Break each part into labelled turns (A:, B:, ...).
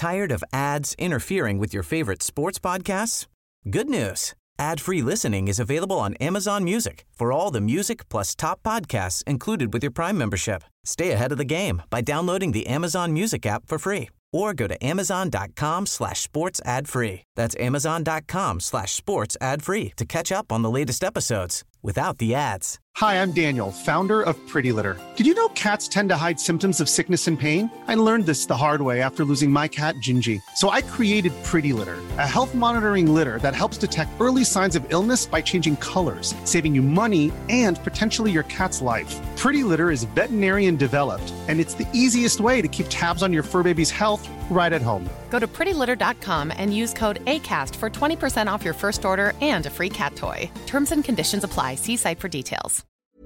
A: Tired of ads interfering with your favorite sports podcasts? Good news. Ad-free listening is available on Amazon Music for all the music plus top podcasts included with your Prime membership. Stay ahead of the game by downloading the Amazon Music app for free or go to amazon.com/sports ad free. That's amazon.com/sports ad free to catch up on the latest episodes without the ads.
B: Hi, I'm Daniel, founder of Pretty Litter. Did you know cats tend to hide symptoms of sickness and pain? I learned this the hard way after losing my cat, Gingy. So I created Pretty Litter, a health monitoring litter that helps detect early signs of illness by changing colors, saving you money and potentially your cat's life. Pretty Litter is veterinarian developed, and it's the easiest way to keep tabs on your fur baby's health right at home.
C: Go to prettylitter.com and use code ACAST for 20% off your first order and a free cat toy. Terms and conditions apply. See site for details.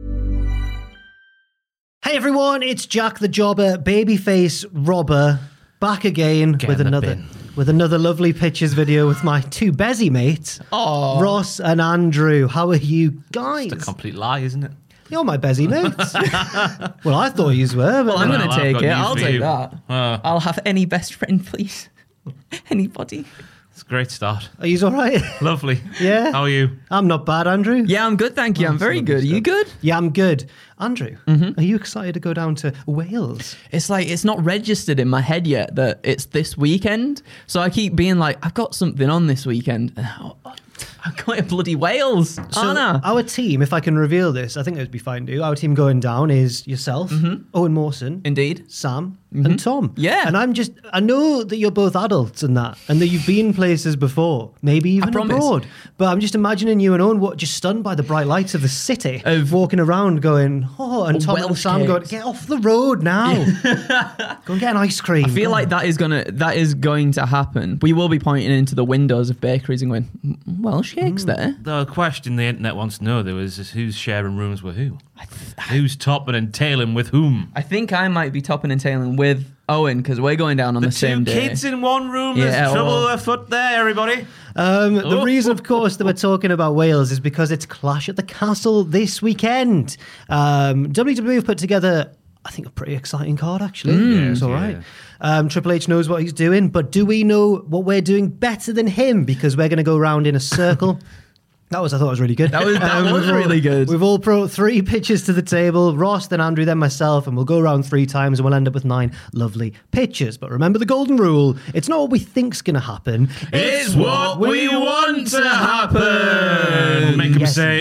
D: Hey everyone, it's Jack the Jobber, babyface robber, back again with another lovely pictures video with my two Bezzy mates, Ross and Andrew. How are you guys?
E: It's a complete lie, isn't it?
D: You're my Bezzy mates. Well, I thought you were. But
F: well, I'm going to take it. I'll take
E: you.
F: that. I'll have any best friend, please. Anybody.
E: It's a great start.
D: Are you all right?
E: Lovely.
D: Yeah.
E: How are you?
D: I'm not bad, Andrew.
F: Yeah, I'm good, thank you. I'm very good. Are you good?
D: Yeah, I'm good. Andrew, are you excited to go down to Wales?
F: It's like, it's not registered in my head yet that it's this weekend. So I keep being like, I've got something on this weekend. I'm going to bloody Wales, aren't I?
D: Our team, if I can reveal this, I think it would be fine to. Our team going down is yourself, Owen Mawson.
F: Indeed.
D: Sam and Tom.
F: Yeah.
D: And I know that you're both adults and that you've been places before, maybe even abroad. But I'm just imagining you and Owen just stunned by the bright lights of the city, walking around going, and Tom and Sam going, get off the road now. Go and get an ice cream.
F: I feel like that is going to happen. We will be pointing into the windows of bakeries and going, Welsh cakes there.
E: The question the internet wants to know, though, is who's sharing rooms with who? Who's topping and tailing with whom?
F: I think I might be topping and tailing with Owen because we're going down on the same day.
E: The two kids in one room, there's trouble afoot there, everybody.
D: The reason, of course, that we're talking about Wales is because it's Clash at the Castle this weekend. WWE have put together, I think, a pretty exciting card, actually. It's all right. Triple H knows what he's doing, but do we know what we're doing better than him? Because we're going to go around in a circle. I thought was really good.
F: That was really good.
D: We've all brought 3 pitches to the table. Ross, then Andrew, then myself, and we'll go around 3 times and we'll end up with 9 lovely pitches. But remember the golden rule. It's not what we think's going to happen.
E: It's what we want to happen. Make them say,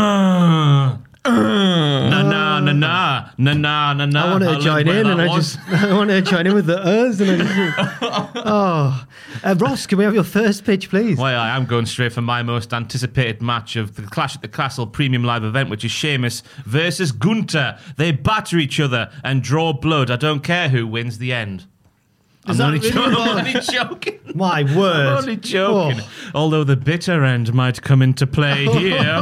E: na na na na na na na na.
D: I wanted to join in, and I wanted to join in with the uhs, and Ross, can we have your first pitch, please?
E: Well, I'm going straight for my most anticipated match of the Clash at the Castle premium live event, which is Sheamus versus Gunther. They batter each other and draw blood. I don't care who wins the end. I'm only joking.
D: My word.
E: I'm only joking. Although the bitter end might come into play here.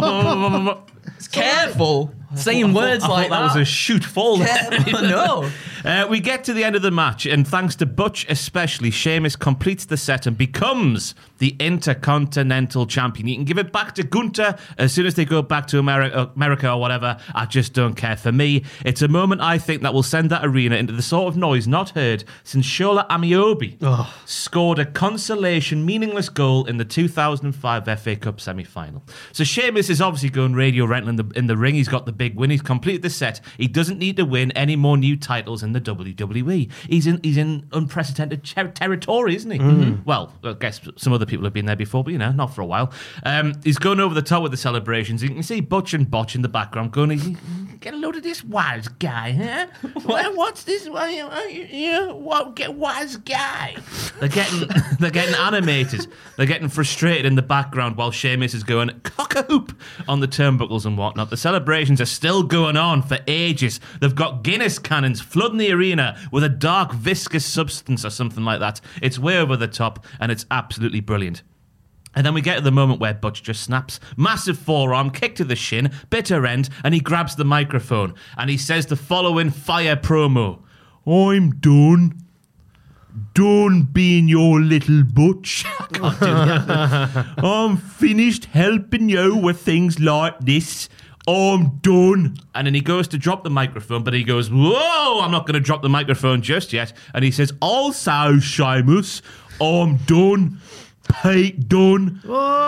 F: Careful saying words like that.
E: That was a shoot fall.
F: No.
E: We get to the end of the match, and thanks to Butch especially, Sheamus completes the set and becomes the Intercontinental Champion. You can give it back to Gunther as soon as they go back to America or whatever. I just don't care. For me, it's a moment I think that will send that arena into the sort of noise not heard since Shola Amiobi scored a consolation meaningless goal in the 2005 FA Cup semi-final. So Sheamus is obviously going radio rental in the ring. He's got the big win. He's completed the set. He doesn't need to win any more new titles in the WWE. He's in unprecedented territory, isn't he? Mm-hmm. Well, I guess some other people have been there before, but not for a while. He's going over the top with the celebrations. You can see Butch and Botch in the background going, get a load of this wise guy, huh? What's this? Get wise guy. They're getting animated. They're getting frustrated in the background while Sheamus is going cock-a-hoop on the turnbuckles and whatnot. The celebrations are still going on for ages. They've got Guinness cannons flooding the arena with a dark viscous substance or something like that. It's way over the top and it's absolutely brilliant. And then we get to the moment where Butch just snaps. Massive forearm, kick to the shin, bitter end, and he grabs the microphone and he says the following fire promo. I'm done. Done being your little Butch. I can't do that. I'm finished helping you with things like this. I'm done. And then he goes to drop the microphone, but he goes, whoa, I'm not going to drop the microphone just yet. And he says, also, Sheamus, I'm done. Pete Dunne.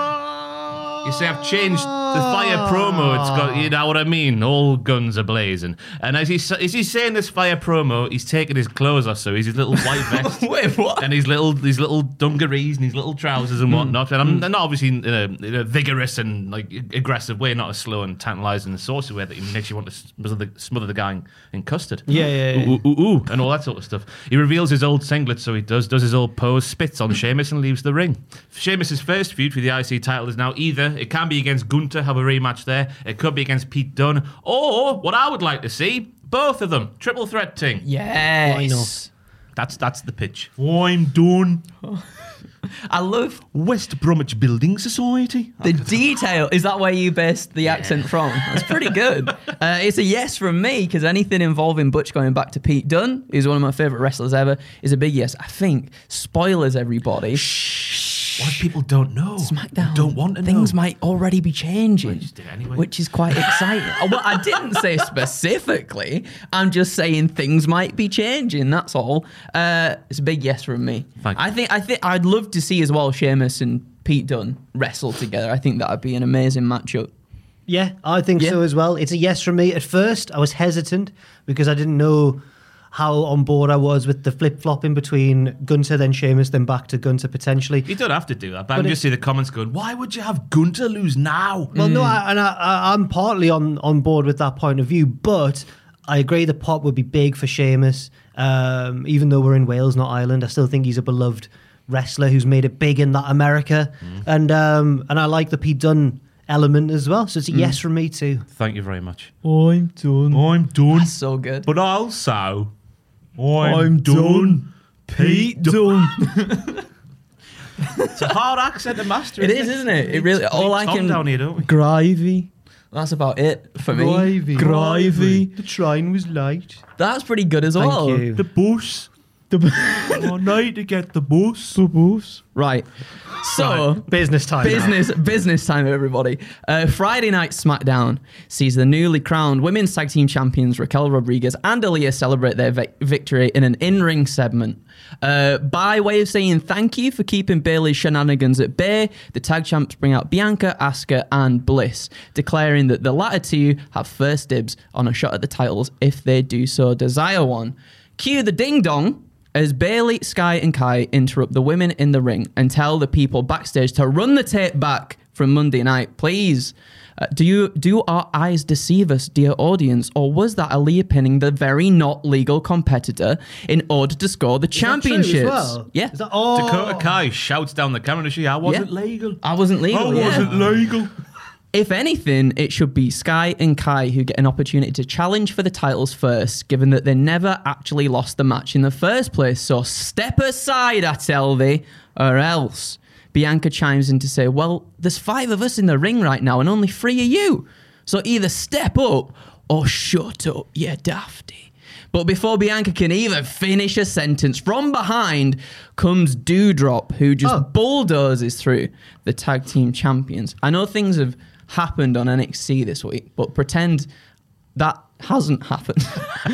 E: You see, I've changed the fire promo. It's got, you know what I mean? All guns are blazing. And as he's saying this fire promo, he's taking his clothes off, so he's his little white vest.
F: Wait, what?
E: And his little dungarees and his little trousers and whatnot. And I'm not obviously in a vigorous and like aggressive way, not a slow and tantalising and saucy way that makes you want to smother the guy in custard.
D: Yeah.
E: Ooh, and all that sort of stuff. He reveals his old singlet, so he does his old pose, spits on Sheamus and leaves the ring. Sheamus' first feud for the IC title is now either it can be against Gunther, have a rematch there. It could be against Pete Dunne. Or, what I would like to see, both of them. Triple threat thing.
F: Yes.
D: Why not?
E: That's the pitch. I'm done.
F: I love
E: West Bromwich Building Society.
F: the detail. Is that where you based the accent from? That's pretty good. It's a yes from me, because anything involving Butch going back to Pete Dunne, who's one of my favourite wrestlers ever, is a big yes. I think, spoilers everybody,
E: What if people don't know?
F: SmackDown.
E: Don't want to know.
F: Things might already be changing.
E: Well, you just did anyway.
F: Which is quite exciting. Well, I didn't say specifically. I'm just saying things might be changing. That's all. It's a big yes from me.
E: Thank you.
F: I think I'd love to see as well Sheamus and Pete Dunne wrestle together. I think that would be an amazing matchup.
D: Yeah, I think so as well. It's a yes from me. At first, I was hesitant because I didn't know how on board I was with the flip-flopping between Gunther, then Sheamus, then back to Gunther potentially.
E: You don't have to do that, but I can just see the comments going, why would you have Gunther lose now?
D: Well, no, I'm partly on board with that point of view, but I agree the pop would be big for Sheamus. Even though we're in Wales, not Ireland, I still think he's a beloved wrestler who's made it big in that America. And I like the Pete Dunne element as well, so it's a yes from me too.
E: Thank you very much.
F: I'm done.
E: I'm done.
F: That's so good.
E: But also, I'm done. Pete Dunne. It's a hard accent to master.
F: It is, isn't it? It really. All I can.
E: Down here, don't we?
F: Gravy. That's about it for me.
D: Gravy. The train was late.
F: That's pretty good as well.
D: Thank you.
E: The bus. I need to get the bus. The bus.
F: Right. So
D: Business time.
F: business time, everybody. Friday Night SmackDown sees the newly crowned women's tag team champions Raquel Rodriguez and Aaliyah celebrate their victory in an in-ring segment. By way of saying thank you for keeping Bayley's shenanigans at bay, the tag champs bring out Bianca, Asuka, and Bliss, declaring that the latter two have first dibs on a shot at the titles if they do so desire one. Cue the ding-dong as Bayley, Sky, and Kai interrupt the women in the ring and tell the people backstage to run the tape back from Monday night, please. Do our eyes deceive us, dear audience, or was that Aaliyah pinning the very not legal competitor in order to score the championships?
D: Well?
F: Yeah.
E: Dakota Kai shouts down the camera and she, I wasn't legal.
F: I wasn't legal.
E: I wasn't legal.
F: If anything, it should be Sky and Kai who get an opportunity to challenge for the titles first, given that they never actually lost the match in the first place. So step aside, I tell thee, or else. Bianca chimes in to say, well, there's 5 of us in the ring right now and only 3 of you. So either step up or shut up, you dafty. But before Bianca can even finish a sentence, from behind comes Doudrop, who just bulldozes through the tag team champions. I know things have happened on NXT this week, but pretend that hasn't happened.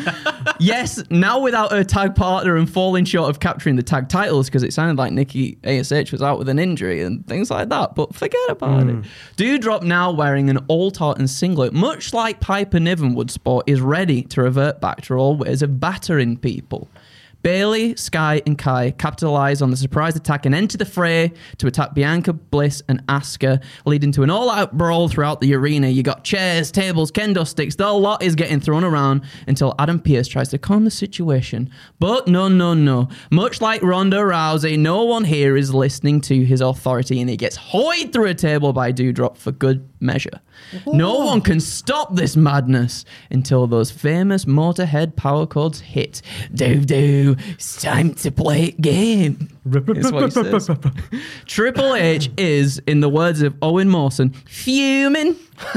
F: Yes, now without her tag partner and falling short of capturing the tag titles, because it sounded like Nikki ASH was out with an injury and things like that, but forget about it. Doudrop, now wearing an all-tartan singlet, much like Piper Niven would sport, is ready to revert back to her old ways of battering people. Bayley, Sky, and Kai capitalise on the surprise attack and enter the fray to attack Bianca, Bliss, and Asuka, leading to an all-out brawl throughout the arena. You got chairs, tables, kendo sticks, the lot is getting thrown around until Adam Pearce tries to calm the situation. But no. Much like Ronda Rousey, no one here is listening to his authority, and he gets hoyed through a table by Doudrop for good measure. No one can stop this madness until those famous Motorhead power chords hit. Do, it's time to play a game. Is what he says. Triple H is, in the words of Owen Mawson, fuming.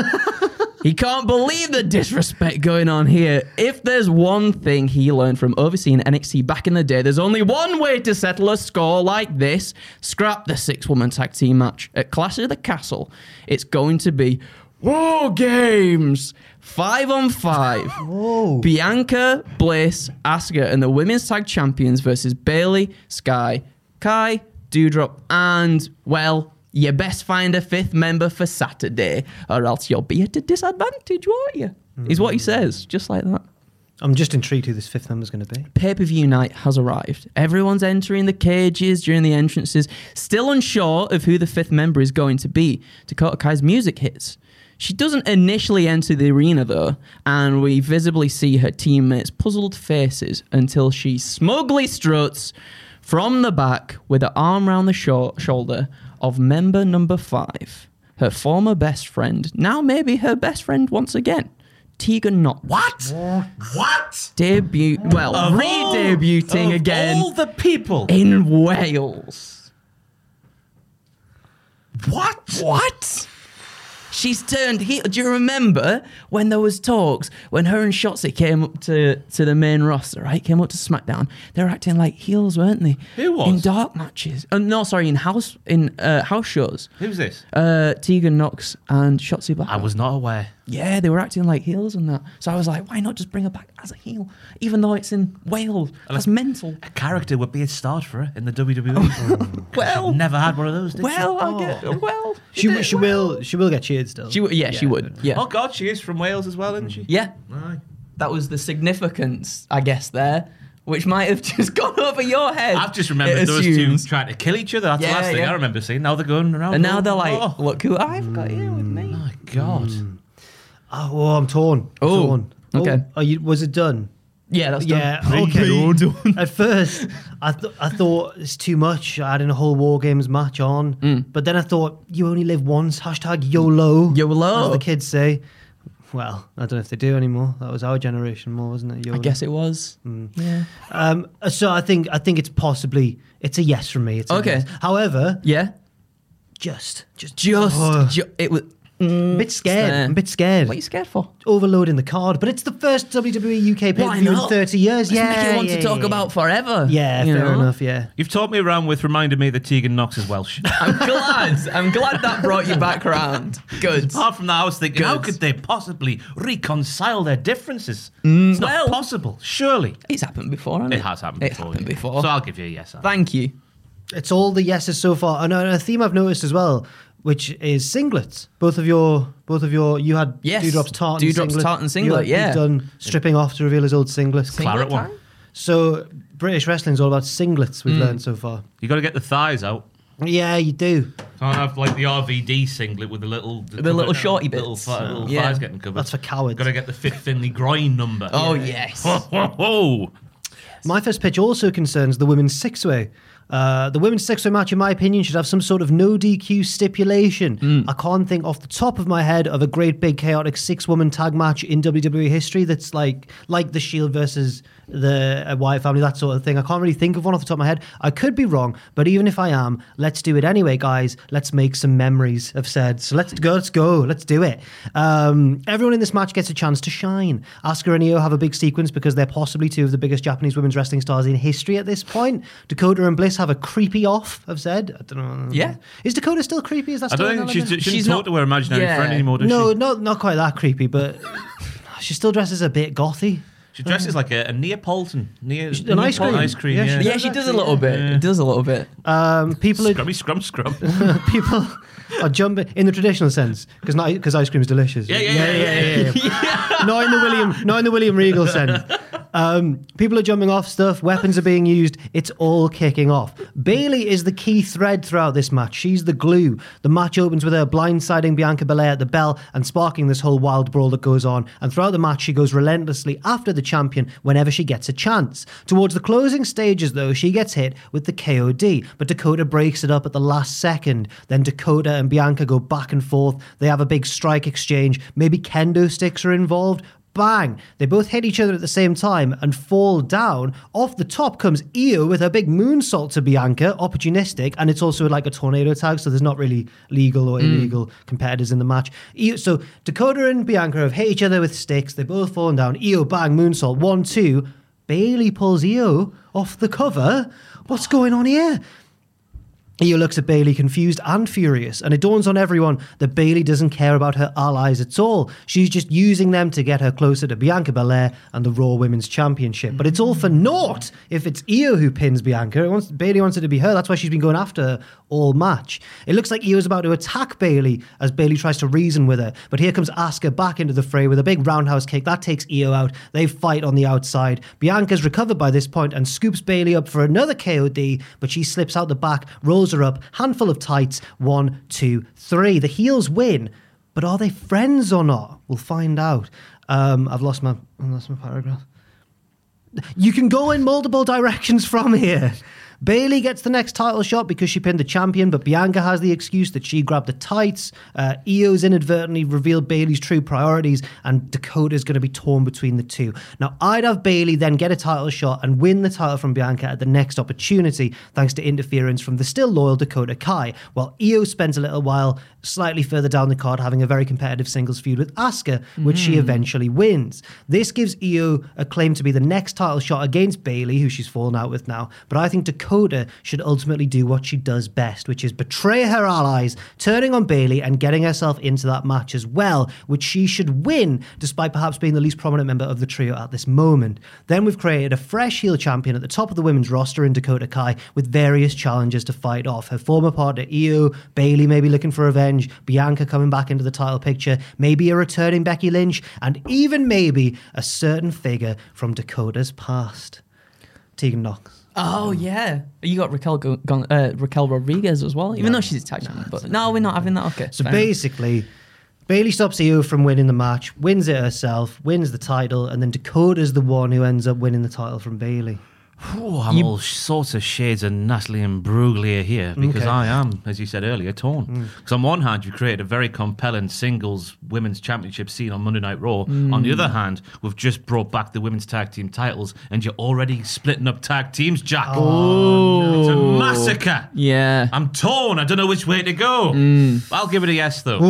F: He can't believe the disrespect going on here. If there's one thing he learned from overseeing NXT back in the day, there's only one way to settle a score like this. Scrap the 6-woman tag team match at Clash of the Castle. It's going to be War Games 5-on-5.
D: Whoa.
F: Bianca, Bliss, Asuka, and the women's tag champions versus Bayley, Sky, Kai, Doudrop, and, well, you best find a fifth member for Saturday, or else you'll be at a disadvantage, won't you? Is what he says, just like that.
D: I'm just intrigued who this fifth member's going to be.
F: Pay-per-view night has arrived. Everyone's entering the cages during the entrances, still unsure of who the fifth member is going to be. Dakota Kai's music hits. She doesn't initially enter the arena, though, and we visibly see her teammates' puzzled faces until she smugly struts from the back with her arm round the shoulder of member number 5, her former best friend, now maybe her best friend once again, Tegan Knox.
E: What?
F: Re-debuting again.
E: All the people.
F: In Wales.
E: What?
F: She's turned heel. Do you remember when there was talks when her and Shotzi came up to the main roster, right? Came up to SmackDown. They were acting like heels, weren't they?
E: Who was?
F: In dark matches. In house shows.
E: Who's this?
F: Tegan Knox and Shotzi Blackheart.
E: I was not aware.
F: Yeah, they were acting like heels and that. So I was like, why not just bring her back as a heel, even though it's in Wales? That's mental.
E: A character would be a start for her in the WWE.
F: Well,
E: never had one of those. Did
D: She will get cheered still.
F: she would. Yeah.
E: Oh God, she is from Wales as well, isn't she?
F: Yeah.
E: Aye.
F: That was the significance, I guess, there, which might have just gone over your head.
E: I've just remembered
F: it
E: those two
F: assumes.
E: trying to kill each other. That's the
F: Yeah,
E: last thing
F: yeah.
E: I remember seeing. Now they're going around.
F: And now they're like,
E: oh
F: look who I've got here with me.
E: my God.
D: Oh, I'm torn.
F: Oh,
D: Torn.
F: okay.
D: Was it done?
F: Yeah, that's
D: Yeah,
F: done.
D: okay. At first, I thought it's too much adding a whole War Games match on. But then I thought, you only live once. # YOLO.
F: YOLO.
D: As the kids say. Well, I don't know if they do anymore. That was our generation more, wasn't it? YOLO.
F: I guess it was. Yeah.
D: So I think it's a yes from me. It's a
F: Okay.
D: yes. However,
F: Yeah.
D: just
F: It was.
D: a bit scared. I'm a bit scared.
F: What are you scared for?
D: Overloading the card, but it's the first WWE UK pay-per-view in 30 years.
F: Let's make it one to talk about forever.
D: Yeah,
F: you
D: fair
F: know?
D: enough. Yeah.
E: You've taught me around with reminding me that Tegan Knox is Welsh.
F: I'm glad that brought you back around. Good.
E: Apart from that, I was thinking,
F: Good.
E: how could they possibly reconcile their differences? It's not
F: well-
E: possible, surely.
F: It's happened before, hasn't it?
E: It has happened
F: It's
E: before.
F: happened
E: yeah.
F: before.
E: So I'll give you a yes.
F: Thank you.
D: It's all the yeses so far. And a theme I've noticed as well, which is singlets. Both of your, you had
F: Yes.
D: Dewdrop's tartan
F: Dewdrop's
D: singlet.
F: tartan singlet, yeah.
D: You've done stripping off to reveal his old singlet.
E: Claret one.
D: So British wrestling's all about singlets, we've learned so far.
E: You got to get the thighs out.
D: Yeah, you do.
E: Can't have like the RVD singlet with the little
F: shorty
E: little,
F: bits.
E: little
F: Yeah.
E: thighs getting covered.
D: That's for cowards.
E: Got to get the Fit Finley groin number.
F: Oh, yes.
E: Ho, ho, ho.
D: My first pitch also concerns the women's six-way. The women's six-way match, in my opinion, should have some sort of no DQ stipulation. I can't think off the top of my head of a great big chaotic six-woman tag match in WWE history that's like the Shield versus the Wyatt family, that sort of thing. I can't really think of one off the top of my head. I could be wrong, but even if I am, let's do it anyway, guys. Let's make some memories, I've said. So let's go, let's do it. Everyone in this match gets a chance to shine. Asuka and Io have a big sequence because they're possibly two of the biggest Japanese women's wrestling stars in history at this point. Dakota and Bliss have a creepy off, I've said. I don't know.
F: Yeah.
D: Is Dakota still creepy? Is that
E: I
D: still
E: don't
D: an
E: think
D: element?
E: she
F: She's
E: doesn't talk
F: not-
E: to her imaginary
F: yeah.
E: friend anymore, does
D: No,
E: she?
D: not quite that creepy, but she still dresses a bit gothy.
E: She dresses like a Neapolitan.
D: An ice cream.
E: Ice cream,
D: Yeah,
E: yeah.
D: she
F: Yeah, she does a little bit. It does a little bit.
D: People are
E: Scrummy scrum scrum.
D: people are jumping in the traditional sense because ice cream is delicious.
E: Yeah.
D: Not in the William Regal sense. People are jumping off stuff. Weapons are being used. It's all kicking off. Bayley is the key thread throughout this match. She's the glue. The match opens with her blindsiding Bianca Belair at the bell and sparking this whole wild brawl that goes on. And throughout the match, she goes relentlessly after the champion whenever she gets a chance. Towards the closing stages, though, she gets hit with the KOD, but Dakota breaks it up at the last second. Then Dakota and Bianca go back and forth. They have a big strike exchange. Maybe kendo sticks are involved. Bang! They both hit each other at the same time and fall down. Off the top comes Io with her big moonsault to Bianca, opportunistic, and it's also like a tornado tag, so there's not really legal or illegal competitors in the match. So Dakota and Bianca have hit each other with sticks. They've both fallen down. Io, bang, moonsault. 1, 2. Bayley pulls Io off the cover. What's going on here? Io looks at Bayley confused and furious, and it dawns on everyone that Bayley doesn't care about her allies at all. She's just using them to get her closer to Bianca Belair and the Raw Women's Championship. But it's all for naught if it's Io who pins Bianca. Bayley wants it to be her. That's why she's been going after her all match. It looks like Io's about to attack Bayley as Bayley tries to reason with her. But here comes Asuka back into the fray with a big roundhouse kick. That takes Io out. They fight on the outside. Bianca's recovered by this point and scoops Bayley up for another KOD, but she slips out the back, rolls her up, handful of tights, 1, 2, 3. The heels win, but are they friends or not? We'll find out. I've lost my paragraph. You can go in multiple directions from here. Bayley gets the next title shot because she pinned the champion, but Bianca has the excuse that she grabbed the tights. Io's inadvertently revealed Bayley's true priorities, and Dakota's going to be torn between the two. Now, I'd have Bayley then get a title shot and win the title from Bianca at the next opportunity, thanks to interference from the still loyal Dakota Kai, while Io spends a little while slightly further down the card having a very competitive singles feud with Asuka, which she eventually wins. This gives Io a claim to be the next title shot against Bayley, who she's fallen out with now, but I think Dakota should ultimately do what she does best, which is betray her allies, turning on Bayley and getting herself into that match as well, which she should win, despite perhaps being the least prominent member of the trio at this moment. Then we've created a fresh heel champion at the top of the women's roster in Dakota Kai with various challenges to fight off. Her former partner Io, Bayley maybe looking for revenge, Bianca coming back into the title picture, maybe a returning Becky Lynch, and even maybe a certain figure from Dakota's past. Tegan Knox.
F: Oh, yeah. You got Raquel Rodriguez as well, even though she's a tag champion. But no, we're not having that. Okay.
D: So basically, Bayley stops Io from winning the match, wins it herself, wins the title, and then Dakota's the one who ends up winning the title from Bayley.
E: I'm all sorts of shades of Natalie and Bruglia here because I am, as you said earlier, torn. Because on one hand, you've created a very compelling singles women's championship scene on Monday Night Raw. On the other hand, we've just brought back the women's tag team titles and you're already splitting up tag teams, Jack.
F: Oh,
E: it's a massacre.
F: Yeah.
E: I'm torn. I don't know which way to go. I'll give it a yes, though.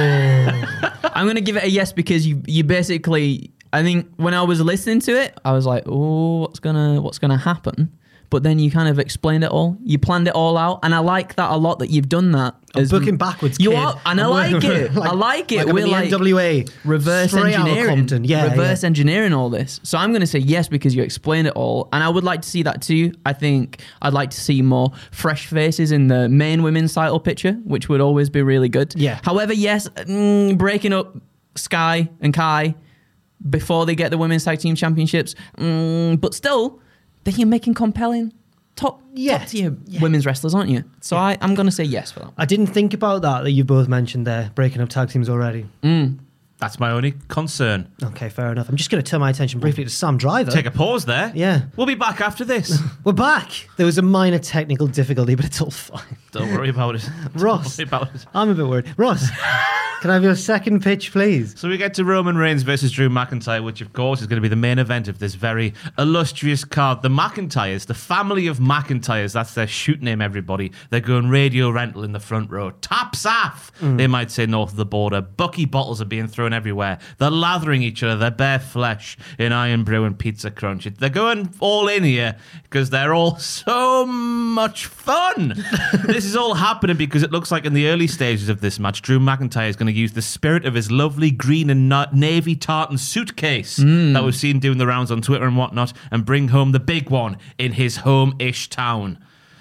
F: I'm going to give it a yes because you basically... I think when I was listening to it, I was like, "Oh, what's gonna happen?" But then you kind of explained it all. You planned it all out, and I like that a lot. That you've done that.
D: I'm booking backwards,
F: you
D: kid.
F: are, and I like it. I like it.
D: We're like NWA,
F: reverse engineering, engineering all this. So I'm going to say yes because you explained it all, and I would like to see that too. I think I'd like to see more fresh faces in the main women's title picture, which would always be really good.
D: Yeah.
F: However, yes, breaking up Sky and Kai before they get the women's tag team championships, but still, then you're making compelling top tier women's wrestlers, aren't you? So I'm going to say yes for that.
D: I didn't think about that you both mentioned there, breaking up tag teams already.
E: That's my only concern.
D: Okay, fair enough. I'm just going to turn my attention briefly to Sam Driver.
E: Take a pause there.
D: Yeah.
E: We'll be back after this.
D: We're back. There was a minor technical difficulty, but it's all fine.
E: Don't worry about it.
D: Ross.
E: Don't worry about it.
D: I'm a bit worried. Ross, can I have your second pitch, please?
E: So we get to Roman Reigns versus Drew McIntyre, which of course is going to be the main event of this very illustrious card. The McIntyres, the family of McIntyres, that's their shoot name, everybody. They're going radio rental in the front row. Taps off, they might say, north of the border. Bucky bottles are being thrown everywhere. They're lathering each other, their bare flesh in Iron Brew and Pizza Crunch. They're going all in here because they're all so much fun. This is all happening because it looks like in the early stages of this match, Drew McIntyre is going to use the spirit of his lovely green and navy tartan suitcase that we've seen doing the rounds on Twitter and whatnot and bring home the big one in his home-ish town.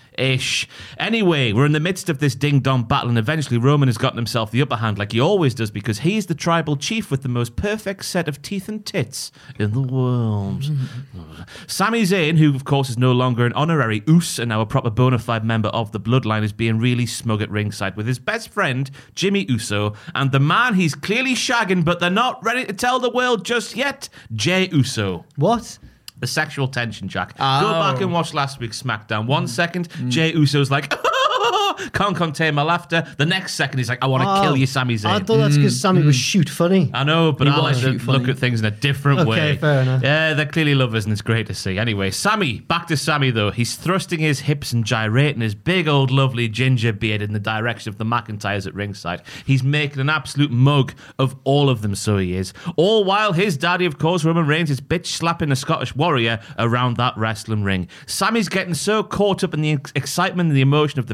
E: Anyway, we're in the midst of this ding-dong battle, and eventually Roman has gotten himself the upper hand like he always does because he's the tribal chief with the most perfect set of teeth and tits in the world. Sami Zayn, who of course is no longer an honorary Uso and now a proper bona fide member of the bloodline, is being really smug at ringside with his best friend Jimmy Uso and the man he's clearly shagging but they're not ready to tell the world just yet, Jey Uso.
D: What?
E: The sexual tension, Jack. Go back and watch last week's SmackDown. 1 second, Jey Uso's like, can't contain my laughter. The next second, he's like, I want to kill you, Sami Zayn.
D: I thought that's because Sami was shoot funny.
E: I know, but I like to look at things in a different way.
D: Okay, fair enough.
E: Yeah, they're clearly lovers, and it's great to see. Anyway, Sami, back to Sami, though. He's thrusting his hips and gyrating his big old lovely ginger beard in the direction of the McIntyres at ringside. He's making an absolute mug of all of them, so he is. All while his daddy, of course, Roman Reigns, is bitch-slapping a Scottish warrior around that wrestling ring. Sami's getting so caught up in the excitement and the emotion of the piece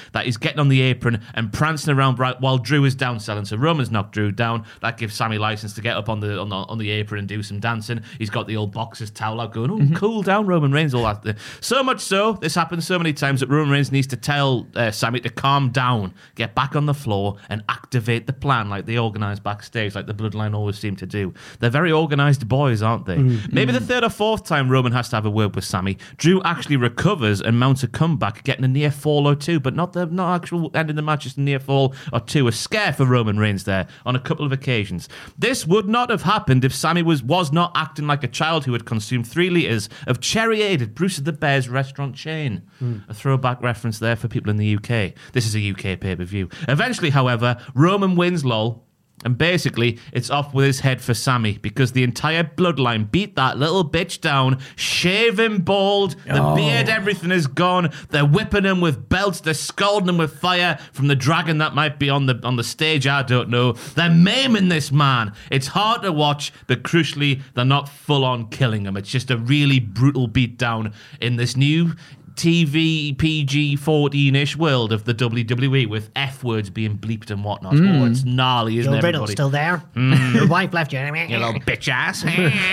E: that he's getting on the apron and prancing around while Drew is down selling. So Roman's knocked Drew down. That gives Sammy license to get up on the apron and do some dancing. He's got the old boxer's towel out going, cool down, Roman Reigns, all that. So much so, this happens so many times that Roman Reigns needs to tell Sammy to calm down, get back on the floor and activate the plan like they organise backstage, like the Bloodline always seem to do. They're very organised boys, aren't they? Maybe the third or fourth time Roman has to have a word with Sammy, Drew actually recovers and mounts a comeback, getting a near fall or two, but not actual end of the match, just a near fall or two. A scare for Roman Reigns there on a couple of occasions. This would not have happened if Sammy was not acting like a child who had consumed 3 litres of Cherry Aid at Bruce the Bear's restaurant chain. A throwback reference there for people in the UK. This is a UK pay-per-view. Eventually, however, Roman wins, lol. And basically, it's off with his head for Sammy because the entire Bloodline beat that little bitch down, shave him bald, the beard, everything is gone. They're whipping him with belts, they're scalding him with fire from the dragon that might be on the stage, I don't know. They're maiming this man. It's hard to watch, but crucially, they're not full-on killing him. It's just a really brutal beatdown in this new TV PG-14-ish world of the WWE with F words being bleeped and whatnot. Oh, it's gnarly, isn't it?
D: Your riddle's still there. Your wife left you.
E: You little bitch ass.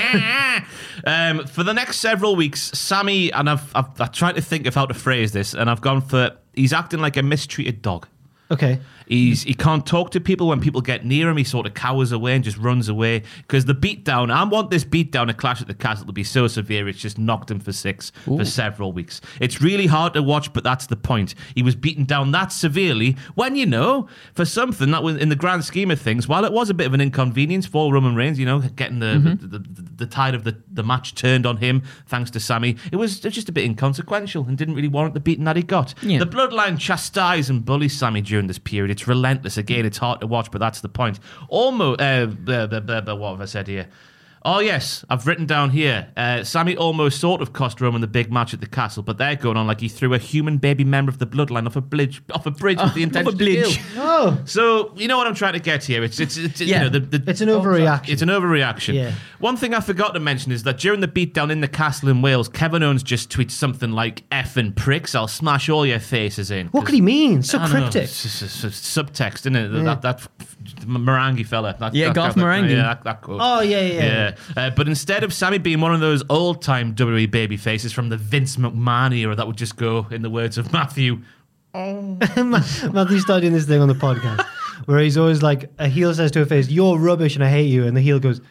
E: For the next several weeks, Sammy, and I've tried to think of how to phrase this, and I've gone for, he's acting like a mistreated dog.
D: Okay.
E: He can't talk to people. When people get near him, he sort of cowers away and just runs away. Because the beatdown, I want this beatdown at Clash at the Castle to be so severe, it's just knocked him for 6 for several weeks. It's really hard to watch, but that's the point. He was beaten down that severely when, for something that was, in the grand scheme of things, while it was a bit of an inconvenience for Roman Reigns, getting the tide of the match turned on him, thanks to Sammy, it was just a bit inconsequential and didn't really warrant the beating that he got. Yeah. The Bloodline chastise and bully Sammy during this period. It's relentless. Again, it's hard to watch, but that's the point. Almost, what have I said here? Oh, yes, I've written down here. Sammy almost sort of cost Roman the big match at the Castle, but they're going on like he threw a human baby member of the Bloodline off a bridge with the intention to kill.
D: Oh.
E: So, you know what I'm trying to get here. It's
D: it's an overreaction.
E: It's an overreaction.
D: Yeah.
E: One thing I forgot to mention is that during the beatdown in the Castle in Wales, Kevin Owens just tweets something like, effing pricks, I'll smash all your faces in.
D: What could he mean? So cryptic.
E: It's subtext, isn't it? Yeah. That Morangi fella.
F: Garth Morangi.
E: That quote.
D: Oh, yeah.
E: But instead of Sammy being one of those old-time WWE baby faces from the Vince McMahon era that would just go, in the words of Matthew,
D: Matthew's starting this thing on the podcast where he's always like, a heel says to a face, you're rubbish and I hate you, and the heel goes,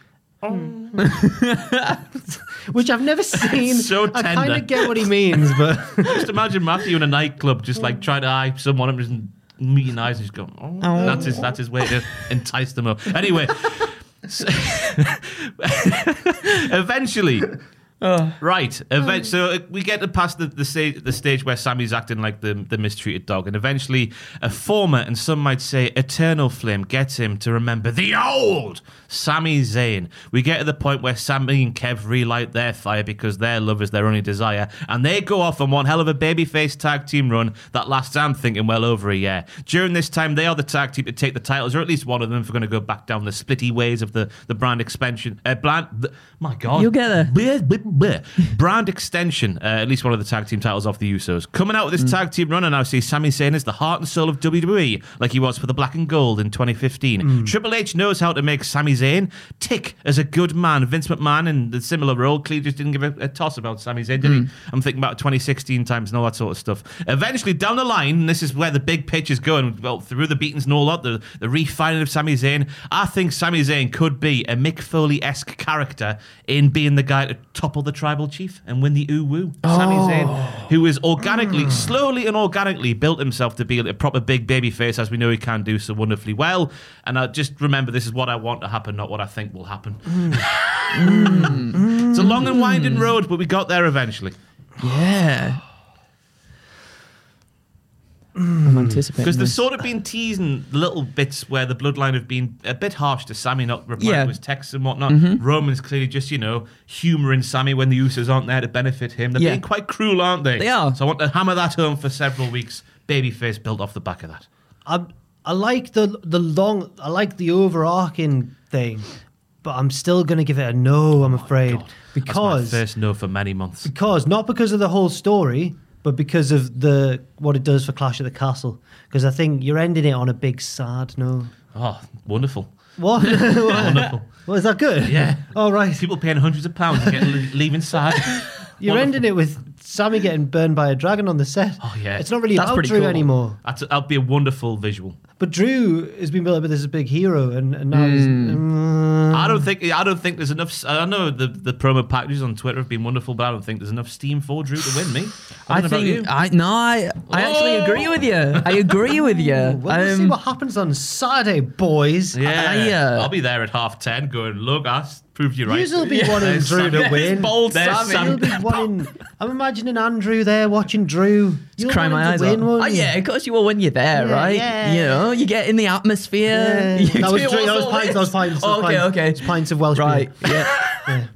D: which I've never seen.
E: So tender.
D: I kind of get what he means, but
E: just imagine Matthew in a nightclub just like trying to eye someone and just meeting eyes and just going, that's his way to entice them up. Anyway, eventually, so we get to past the stage where Sammy's acting like the mistreated dog, and eventually a former, and some might say eternal flame, gets him to remember the old Sami Zayn. We get to the point where Sammy and Kev relight their fire because their love is their only desire, and they go off on one hell of a babyface tag team run that lasts, I'm thinking, well over a year. During this time, they are the tag team to take the titles, or at least one of them, if we're going to go back down the splitty ways of the brand expansion. My God.
F: You'll get there.
E: Brand extension, at least one of the tag team titles off the Usos. Coming out with this tag team run, and I see Sami Zayn as the heart and soul of WWE, like he was for the Black and Gold in 2015. Triple H knows how to make Sami Zayn tick as a good man. Vince McMahon in the similar role clearly just didn't give a toss about Sami Zayn, did he? I'm thinking about 2016 times and all that sort of stuff. Eventually, down the line, and this is where the big pitch is going, well, through the beatings and all that, the refining of Sami Zayn, I think Sami Zayn could be a Mick Foley-esque character in being the guy to topple the tribal chief and win the ooh-woo. Sami Zayn, who is slowly and organically built himself to be a proper big baby face, as we know he can do so wonderfully well. And I just remember, this is what I want to happen, not what I think will happen. It's a long and winding road, but we got there eventually.
F: Yeah. I'm anticipating
E: because they've sort of been teasing little bits where the Bloodline have been a bit harsh to Sammy, not replying to his texts and whatnot. Roman's clearly just, humouring Sammy when the Usos aren't there to benefit him. They're being quite cruel, aren't they?
F: They are.
E: So I want to hammer that home for several weeks. Babyface built off the back of that.
D: I like I like the overarching thing, but I'm still going to give it a no, I'm afraid.
E: God. Because that's my first no for many months.
D: Not because of the whole story, but because of what it does for Clash at the Castle. Because I think you're ending it on a big sad note.
E: Oh, wonderful.
D: What?
E: Wonderful.
D: Well, is that good?
E: Yeah.
D: All right.
E: People paying hundreds of pounds to leaving sad.
D: You're ending it with Sammy getting burned by a dragon on the set.
E: Oh, yeah.
D: It's not really
F: That's
D: about
F: pretty
D: Drew
F: cool.
D: anymore.
E: That'll be a wonderful visual.
D: But Drew has been built up as a big hero, and now he's...
E: I don't think there's enough. I know the promo packages on Twitter have been wonderful, but I don't think there's enough steam for Drew to win me.
F: I actually agree with you. I agree with you.
D: Well, let's see what happens on Saturday, boys.
E: Yeah, I'll be there at 10:30 going, look, I proved you right.
D: You'll be wanting Drew to win.
F: Bold
E: There's
F: Sammy.
D: You'll be wanting... I'm imagining Andrew there watching Drew. You'll
F: Cry
D: want
F: my
D: him
F: eyes
D: to win,
F: out.
D: won't
F: Oh,
D: you?
F: yeah, of course you will when you're there,
D: Yeah,
F: right?
D: yeah.
F: You know, you get in the atmosphere. You
D: That was
F: do
D: Drew.
F: all
D: That was
F: sorts.
D: pints. That was pints.
F: Oh, okay, okay.
D: It's pints of Welsh
F: Right,
D: beer.
F: yeah.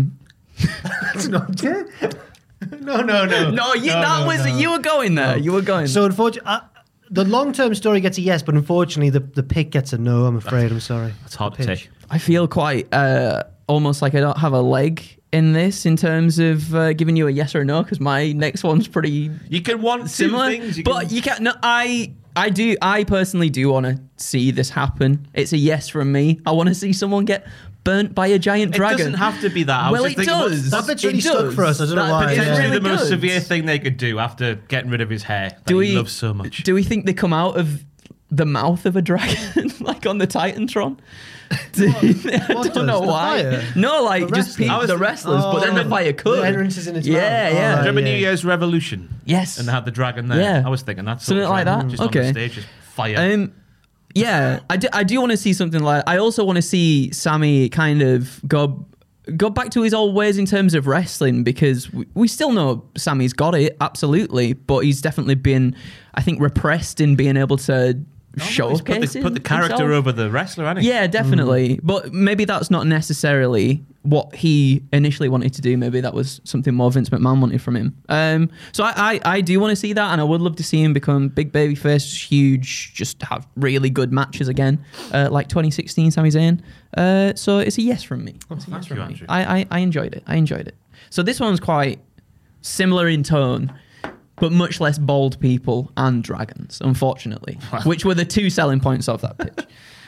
D: It's not... No.
F: No, you were going there. You were going.
D: So unfortunately, the long-term story gets a yes, but unfortunately, the pick gets a no. I'm afraid. I'm sorry.
E: It's hard to take.
F: I feel quite almost like I don't have a leg in this in terms of giving you a yes or a no, because my next one's pretty
E: You can want
F: similar.
E: two things.
F: But you can't. No, I personally do want to see this happen. It's a yes from me. I want to see someone get burnt by a giant dragon.
E: It doesn't have to be that. I was
F: Well,
E: just
F: it
E: thinking,
F: does.
D: That bit's really
F: It
D: stuck
F: does.
D: for us. I don't know
F: That
D: why.
F: bit is
E: Potentially
F: really
E: the most
F: good.
E: severe thing they could do after getting rid of his hair that
F: Do
E: he
F: we
E: loves so much.
F: Do we think they come out of the mouth of a dragon, like on the Titantron? I
D: What
F: don't know
D: does? The
F: why.
D: fire?
F: No, like
D: The
F: just
D: wrestlers?
F: the wrestlers, but then the fire could.
D: The entrance is in its
F: Yeah,
D: mouth.
F: yeah.
D: All
E: Do you
D: right,
E: remember New
D: yeah.
E: Year's Revolution?
F: Yes.
E: And they had the dragon there.
F: Yeah.
E: I was thinking that
F: Something like that?
E: Just on
F: Okay.
E: the stage, just fire.
F: Yeah, I do want to see something like. I also want to see Sammy kind of go back to his old ways in terms of wrestling, because we still know Sammy's got it, absolutely, but he's definitely been, I think, repressed in being able to showcase
E: put the character
F: himself.
E: over the wrestler, hasn't he?
F: Yeah, definitely. But maybe that's not necessarily what he initially wanted to do. Maybe that was something more Vince McMahon wanted from him. So I do want to see that, and I would love to see him become big babyface, huge, just have really good matches again, like 2016 Sami Zayn. So it's a yes from me. It's a yes
E: thank you,
F: from me.
E: Andrew.
F: I enjoyed it. So this one's quite similar in tone, but much less bald people and dragons, unfortunately, which were the two selling points of that pitch.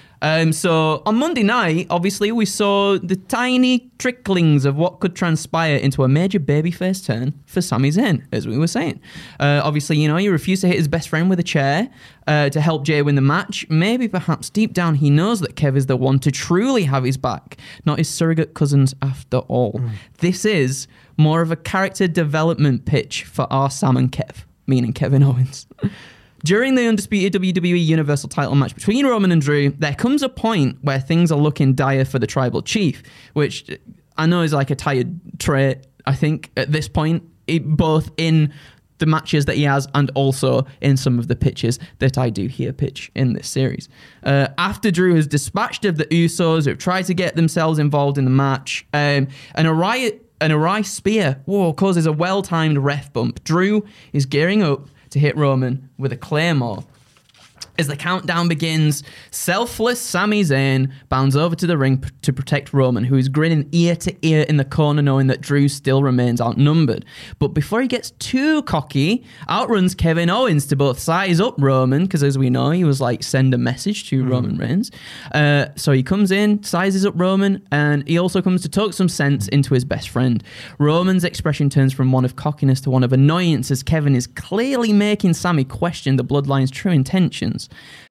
F: So on Monday night, obviously, we saw the tiny tricklings of what could transpire into a major babyface turn for Sami Zayn, as we were saying. Obviously, he refused to hit his best friend with a chair to help Jay win the match. Maybe, perhaps, deep down, he knows that Kev is the one to truly have his back, not his surrogate cousins after all. This is more of a character development pitch for our Sam and Kev, meaning Kevin Owens. During the undisputed WWE Universal title match between Roman and Drew, there comes a point where things are looking dire for the Tribal Chief, which I know is like a tired trait, I think, at this point, both in the matches that he has and also in some of the pitches that I do hear pitch in this series. After Drew has dispatched of the Usos, who have tried to get themselves involved in the match, an Arai spear causes a well-timed ref bump. Drew is gearing up to hit Roman with a Claymore. As the countdown begins, selfless Sami Zayn bounds over to the ring to protect Roman, who is grinning ear to ear in the corner knowing that Drew still remains outnumbered. But before he gets too cocky, outruns Kevin Owens to both size up Roman, because as we know, he was like, send a message to Roman Reigns. So he comes in, sizes up Roman, and he also comes to talk some sense into his best friend. Roman's expression turns from one of cockiness to one of annoyance, as Kevin is clearly making Sami question the Bloodline's true intentions.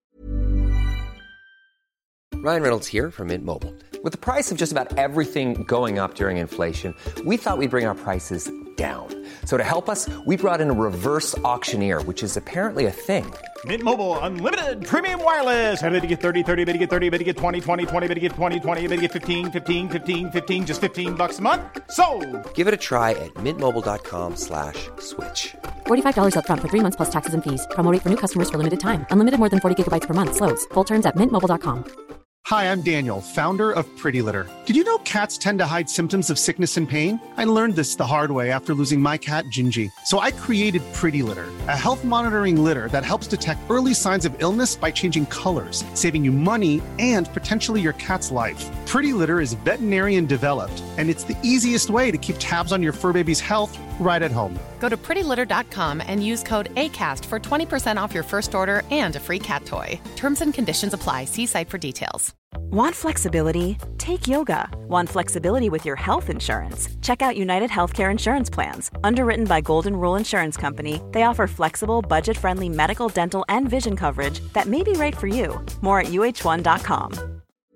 G: Ryan Reynolds here from Mint Mobile. With the price of just about everything going up during inflation, we thought we'd bring our prices down. So to help us, we brought in a reverse auctioneer, which is apparently a thing.
H: Mint Mobile Unlimited Premium Wireless. How to get 30, 30, bit to get 30, bit to get 20, 20, 20, bit to get 20, 20, bit to get 15, 15, 15, 15, just $15 a month? Sold!
G: Give it a try at mintmobile.com/switch.
I: $45 up front for 3 months plus taxes and fees. Promo rate for new customers for limited time. Unlimited more than 40 gigabytes per month. Slows full terms at mintmobile.com.
B: Hi, I'm Daniel, founder of Pretty Litter. Did you know cats tend to hide symptoms of sickness and pain? I learned this the hard way after losing my cat, Gingy. So I created Pretty Litter, a health monitoring litter that helps detect early signs of illness by changing colors, saving you money and potentially your cat's life. Pretty Litter is veterinarian developed, and it's the easiest way to keep tabs on your fur baby's health right at home.
C: Go to prettylitter.com and use code ACAST for 20% off your first order and a free cat toy. Terms and conditions apply. See site for details.
J: Want flexibility? Take yoga. Want flexibility with your health insurance? Check out United Healthcare Insurance Plans. Underwritten by Golden Rule Insurance Company, they offer flexible, budget-friendly medical, dental, and vision coverage that may be right for you. More at UH1.com.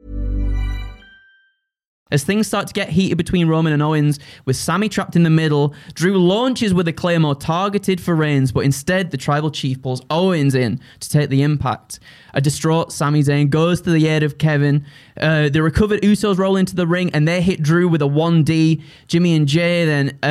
F: As things start to get heated between Roman and Owens, with Sami trapped in the middle, Drew launches with a Claymore targeted for Reigns, but instead the Tribal Chief pulls Owens in to take the impact. A distraught Sami Zayn goes to the aid of Kevin. The recovered Usos roll into the ring and they hit Drew with a 1D. Jimmy and Jay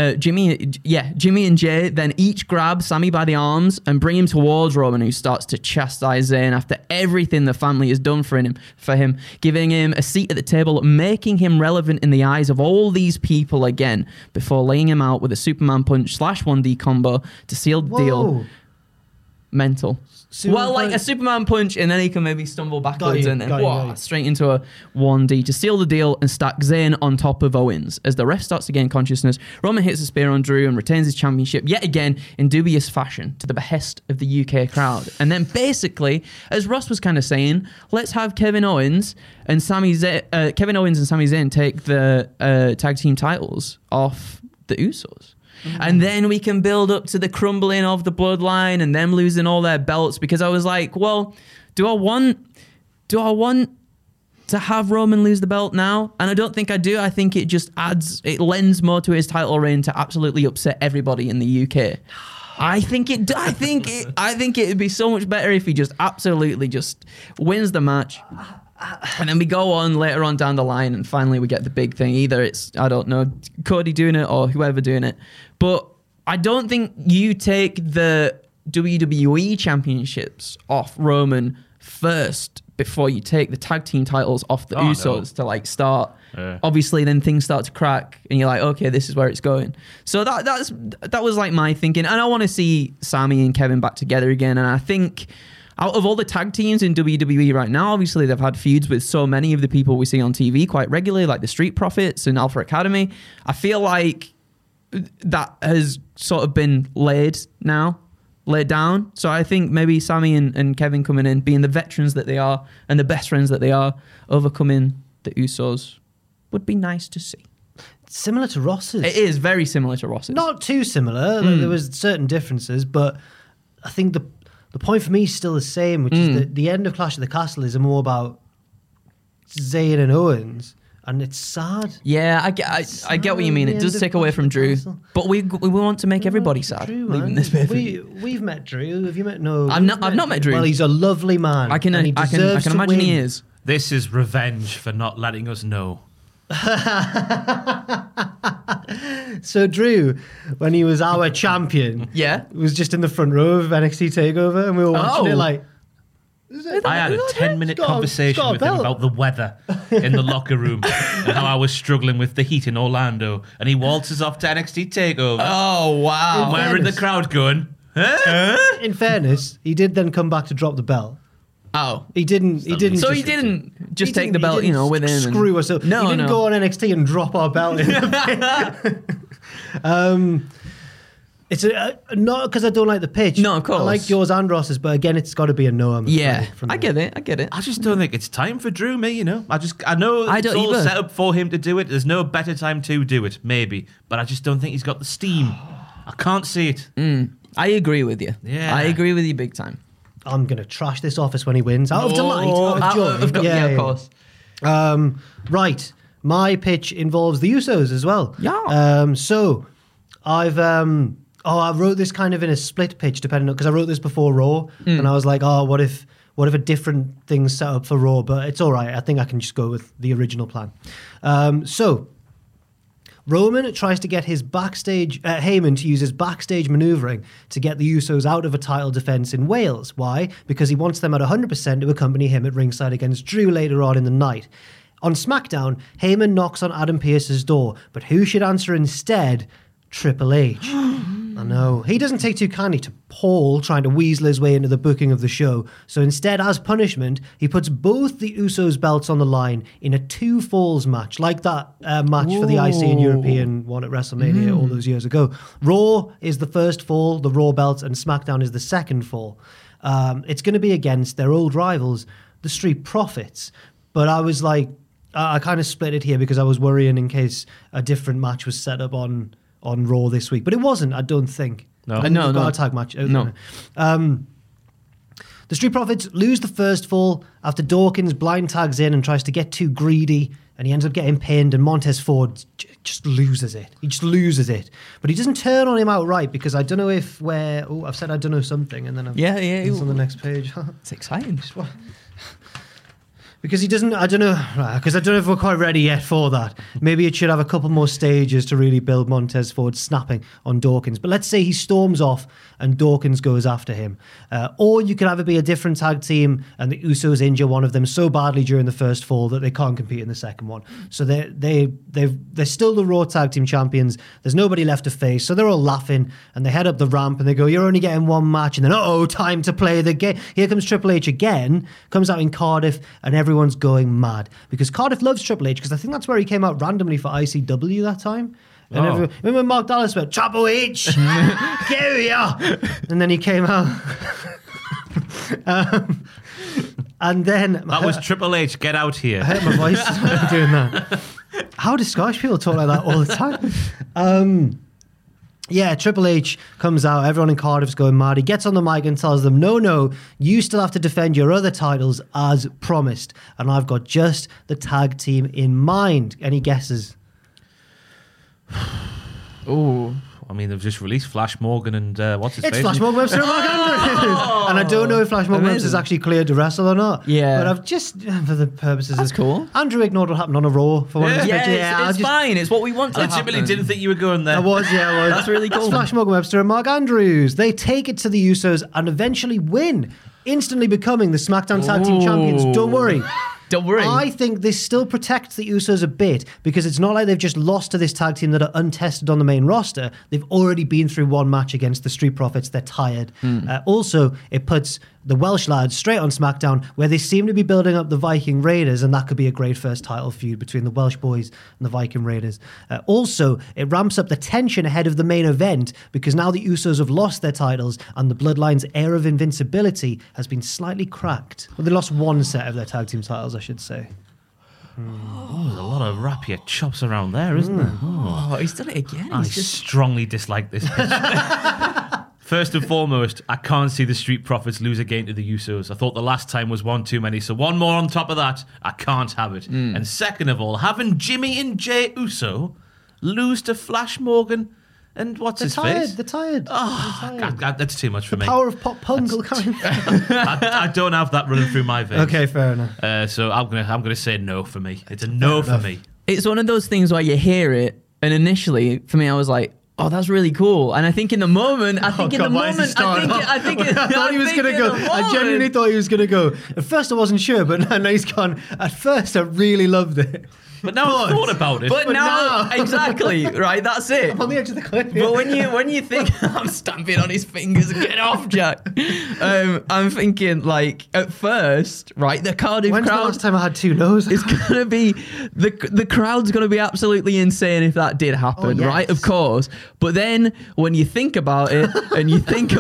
F: then each grab Sami by the arms and bring him towards Roman, who starts to chastise Zayn after everything the family has done for him, giving him a seat at the table, making him relevant in the eyes of all these people again, before laying him out with a Superman punch / 1D combo to seal the deal. Mental. Like a Superman punch, and then he can maybe stumble backwards and then straight into a 1D to seal the deal and stack Zayn on top of Owens. As the ref starts to gain consciousness, Roman hits a spear on Drew and retains his championship yet again in dubious fashion to the behest of the UK crowd. And then basically, as Ross was kind of saying, let's have Kevin Owens and Sami Zayn take the tag team titles off the Usos. And then we can build up to the crumbling of the bloodline and them losing all their belts, because I was like, well, do I want to have Roman lose the belt now? And I don't think I do. I think it just lends more to his title reign to absolutely upset everybody in the UK. I think it'd be so much better if he just absolutely just wins the match. And then we go on later on down the line and finally we get the big thing. Either it's, I don't know, Cody doing it or whoever doing it. But I don't think you take the WWE championships off Roman first before you take the tag team titles off the Usos to like start. Obviously then things start to crack and you're like, okay, this is where it's going. So that was like my thinking. And I want to see Sami and Kevin back together again. And I think out of all the tag teams in WWE right now, obviously they've had feuds with so many of the people we see on TV quite regularly, like the Street Profits and Alpha Academy. I feel like that has sort of been laid down. So I think maybe Sami and Kevin coming in, being the veterans that they are and the best friends that they are, overcoming the Usos would be nice to see.
D: Similar to Ross's.
F: It is very similar to Ross's.
D: Not too similar. Like, there was certain differences, but I think the point for me is still the same, which is that the end of Clash of the Castle is more about Zayn and Owens, and it's sad.
F: Yeah, I get what you mean. It does take away from Drew, but we want to make everybody sad. Leaving this
D: we've met Drew. Have you met? No,
F: I've not met Drew.
D: Well, he's a lovely man.
F: I can imagine he is.
E: This is revenge for not letting us know.
D: So Drew, when he was our champion, was just in the front row of NXT TakeOver, and we were watching it like.
E: I had a 10-minute conversation with him about the weather in the locker room and how I was struggling with the heat in Orlando, and he waltzes off to NXT TakeOver.
F: Oh wow!
E: And we're in the crowd going, huh?
D: In fairness, he did then come back to drop the belt.
F: Oh,
D: he didn't.
F: So he didn't just take the belt, with him.
D: Screw us up. No, he didn't go on NXT and drop our belt in the pit. It's not because I don't like the pitch.
F: No, of course.
D: I like yours and Ross's, but again, it's got to be a no.
F: I get it.
E: I just don't think it's time for Drew. I know it's all set up for him to do it. There's no better time to do it, maybe, but I just don't think he's got the steam. I can't see it.
F: I agree with you.
E: Yeah,
F: I agree with you big time.
D: I'm going to trash this office when he wins. Out of delight. Out of joy.
F: Of course.
D: Right. My pitch involves the Usos as well.
F: Yeah.
D: So I've... I wrote this kind of in a split pitch, depending on... Because I wrote this before Raw, and I was like, what if a different thing's set up for Raw? But it's all right. I think I can just go with the original plan. So... Roman tries to get his Heyman to use his backstage maneuvering to get the Usos out of a title defense in Wales. Why? Because he wants them at 100% to accompany him at ringside against Drew later on in the night. On SmackDown, Heyman knocks on Adam Pearce's door, but who should answer instead? Triple H. I know. He doesn't take too kindly to Paul trying to weasel his way into the booking of the show. So instead, as punishment, he puts both the Usos belts on the line in a 2 falls match, like that match for the IC and European one at WrestleMania all those years ago. Raw is the first fall, the Raw belt, and SmackDown is the second fall. It's going to be against their old rivals, the Street Profits. But I was like, I kind of split it here because I was worrying in case a different match was set up on Raw this week. But it wasn't, I don't think.
F: No.
D: Got a tag match.
F: No.
D: The Street Profits lose the first fall after Dawkins blind tags in and tries to get too greedy, and he ends up getting pinned, and Montez Ford just loses it. He just loses it. But he doesn't turn on him outright because I don't know if I've said I don't know something, and then it's on the next page.
F: It's exciting.
D: Because he doesn't, I don't know if we're quite ready yet for that. Maybe it should have a couple more stages to really build Montez Ford snapping on Dawkins. But let's say he storms off and Dawkins goes after him. Or you could have it be a different tag team and the Usos injure one of them so badly during the first fall that they can't compete in the second one. So they're still the Raw Tag Team Champions. There's nobody left to face. So they're all laughing and they head up the ramp and they go, you're only getting one match. And then, time to play the game. Here comes Triple H again, comes out in Cardiff, and everyone's going mad because Cardiff loves Triple H because I think that's where he came out randomly for ICW that time. And remember when Mark Dallas went, Triple H, get here. And then he came out. And then...
E: That was Triple H, get out here.
D: I hurt my voice doing that. How do Scottish people talk like that all the time? Triple H comes out, everyone in Cardiff's going mad. He gets on the mic and tells them, no, you still have to defend your other titles as promised. And I've got just the tag team in mind. Any guesses?
F: Oh,
E: I mean, they've just released Flash Morgan and what's his face?
D: It's Flash Morgan Webster and Mark Andrews. And I don't know if Flash Morgan Webster's actually cleared to wrestle or not.
F: Yeah.
D: But I've just, for the purposes
F: That's cool.
D: Andrew ignored what happened on a Raw for one of his matches.
F: It's fine. It's what we want to happen.
E: Legitimately didn't think you were going there.
D: I was.
F: That's really cool.
D: It's Flash Morgan Webster and Mark Andrews. They take it to the Usos and eventually win, instantly becoming the SmackDown Tag Team Champions. Don't worry.
F: Don't worry.
D: I think this still protects the Usos a bit because it's not like they've just lost to this tag team that are untested on the main roster. They've already been through one match against the Street Profits. They're tired. Also, it puts the Welsh lads straight on SmackDown where they seem to be building up the Viking Raiders, and that could be a great first title feud between the Welsh boys and the Viking Raiders. Also, it ramps up the tension ahead of the main event because now the Usos have lost their titles and the Bloodline's air of invincibility has been slightly cracked. Well, they lost one set of their tag team titles, I should say.
E: Oh, there's a lot of rapier chops around there, isn't there?
F: Oh, he's done it again.
E: I strongly dislike this pitch. First and foremost, I can't see the Street Profits lose again to the Usos. I thought the last time was one too many, so one more on top of that, I can't have it. And second of all, having Jimmy and Jay Uso lose to Flash Morgan and face?
D: They're tired.
E: Oh, God, that's too much for me.
D: Power of pop punk will come in.
E: I don't have that running through my veins.
D: Okay, fair enough.
E: So I'm gonna say no for me. It's a no for me.
F: It's one of those things where you hear it, and initially, for me, I was like, oh, that's really cool. And I think in the moment, I thought he was going to go. I genuinely thought he was going to go.
D: At first, I wasn't sure, but now he's gone. At first, I really loved it.
E: But now I've thought about it.
F: But now, exactly, right? That's it.
D: I'm on the edge of the cliff.
F: But when you think, I'm stamping on his fingers, get off, Jack. I'm thinking, like, at first, right, the Cardiff
D: crowd. When's the last time I had two no's?
F: It's going to be, the crowd's going to be absolutely insane if that did happen, right? Of course. But then when you think about it, and you think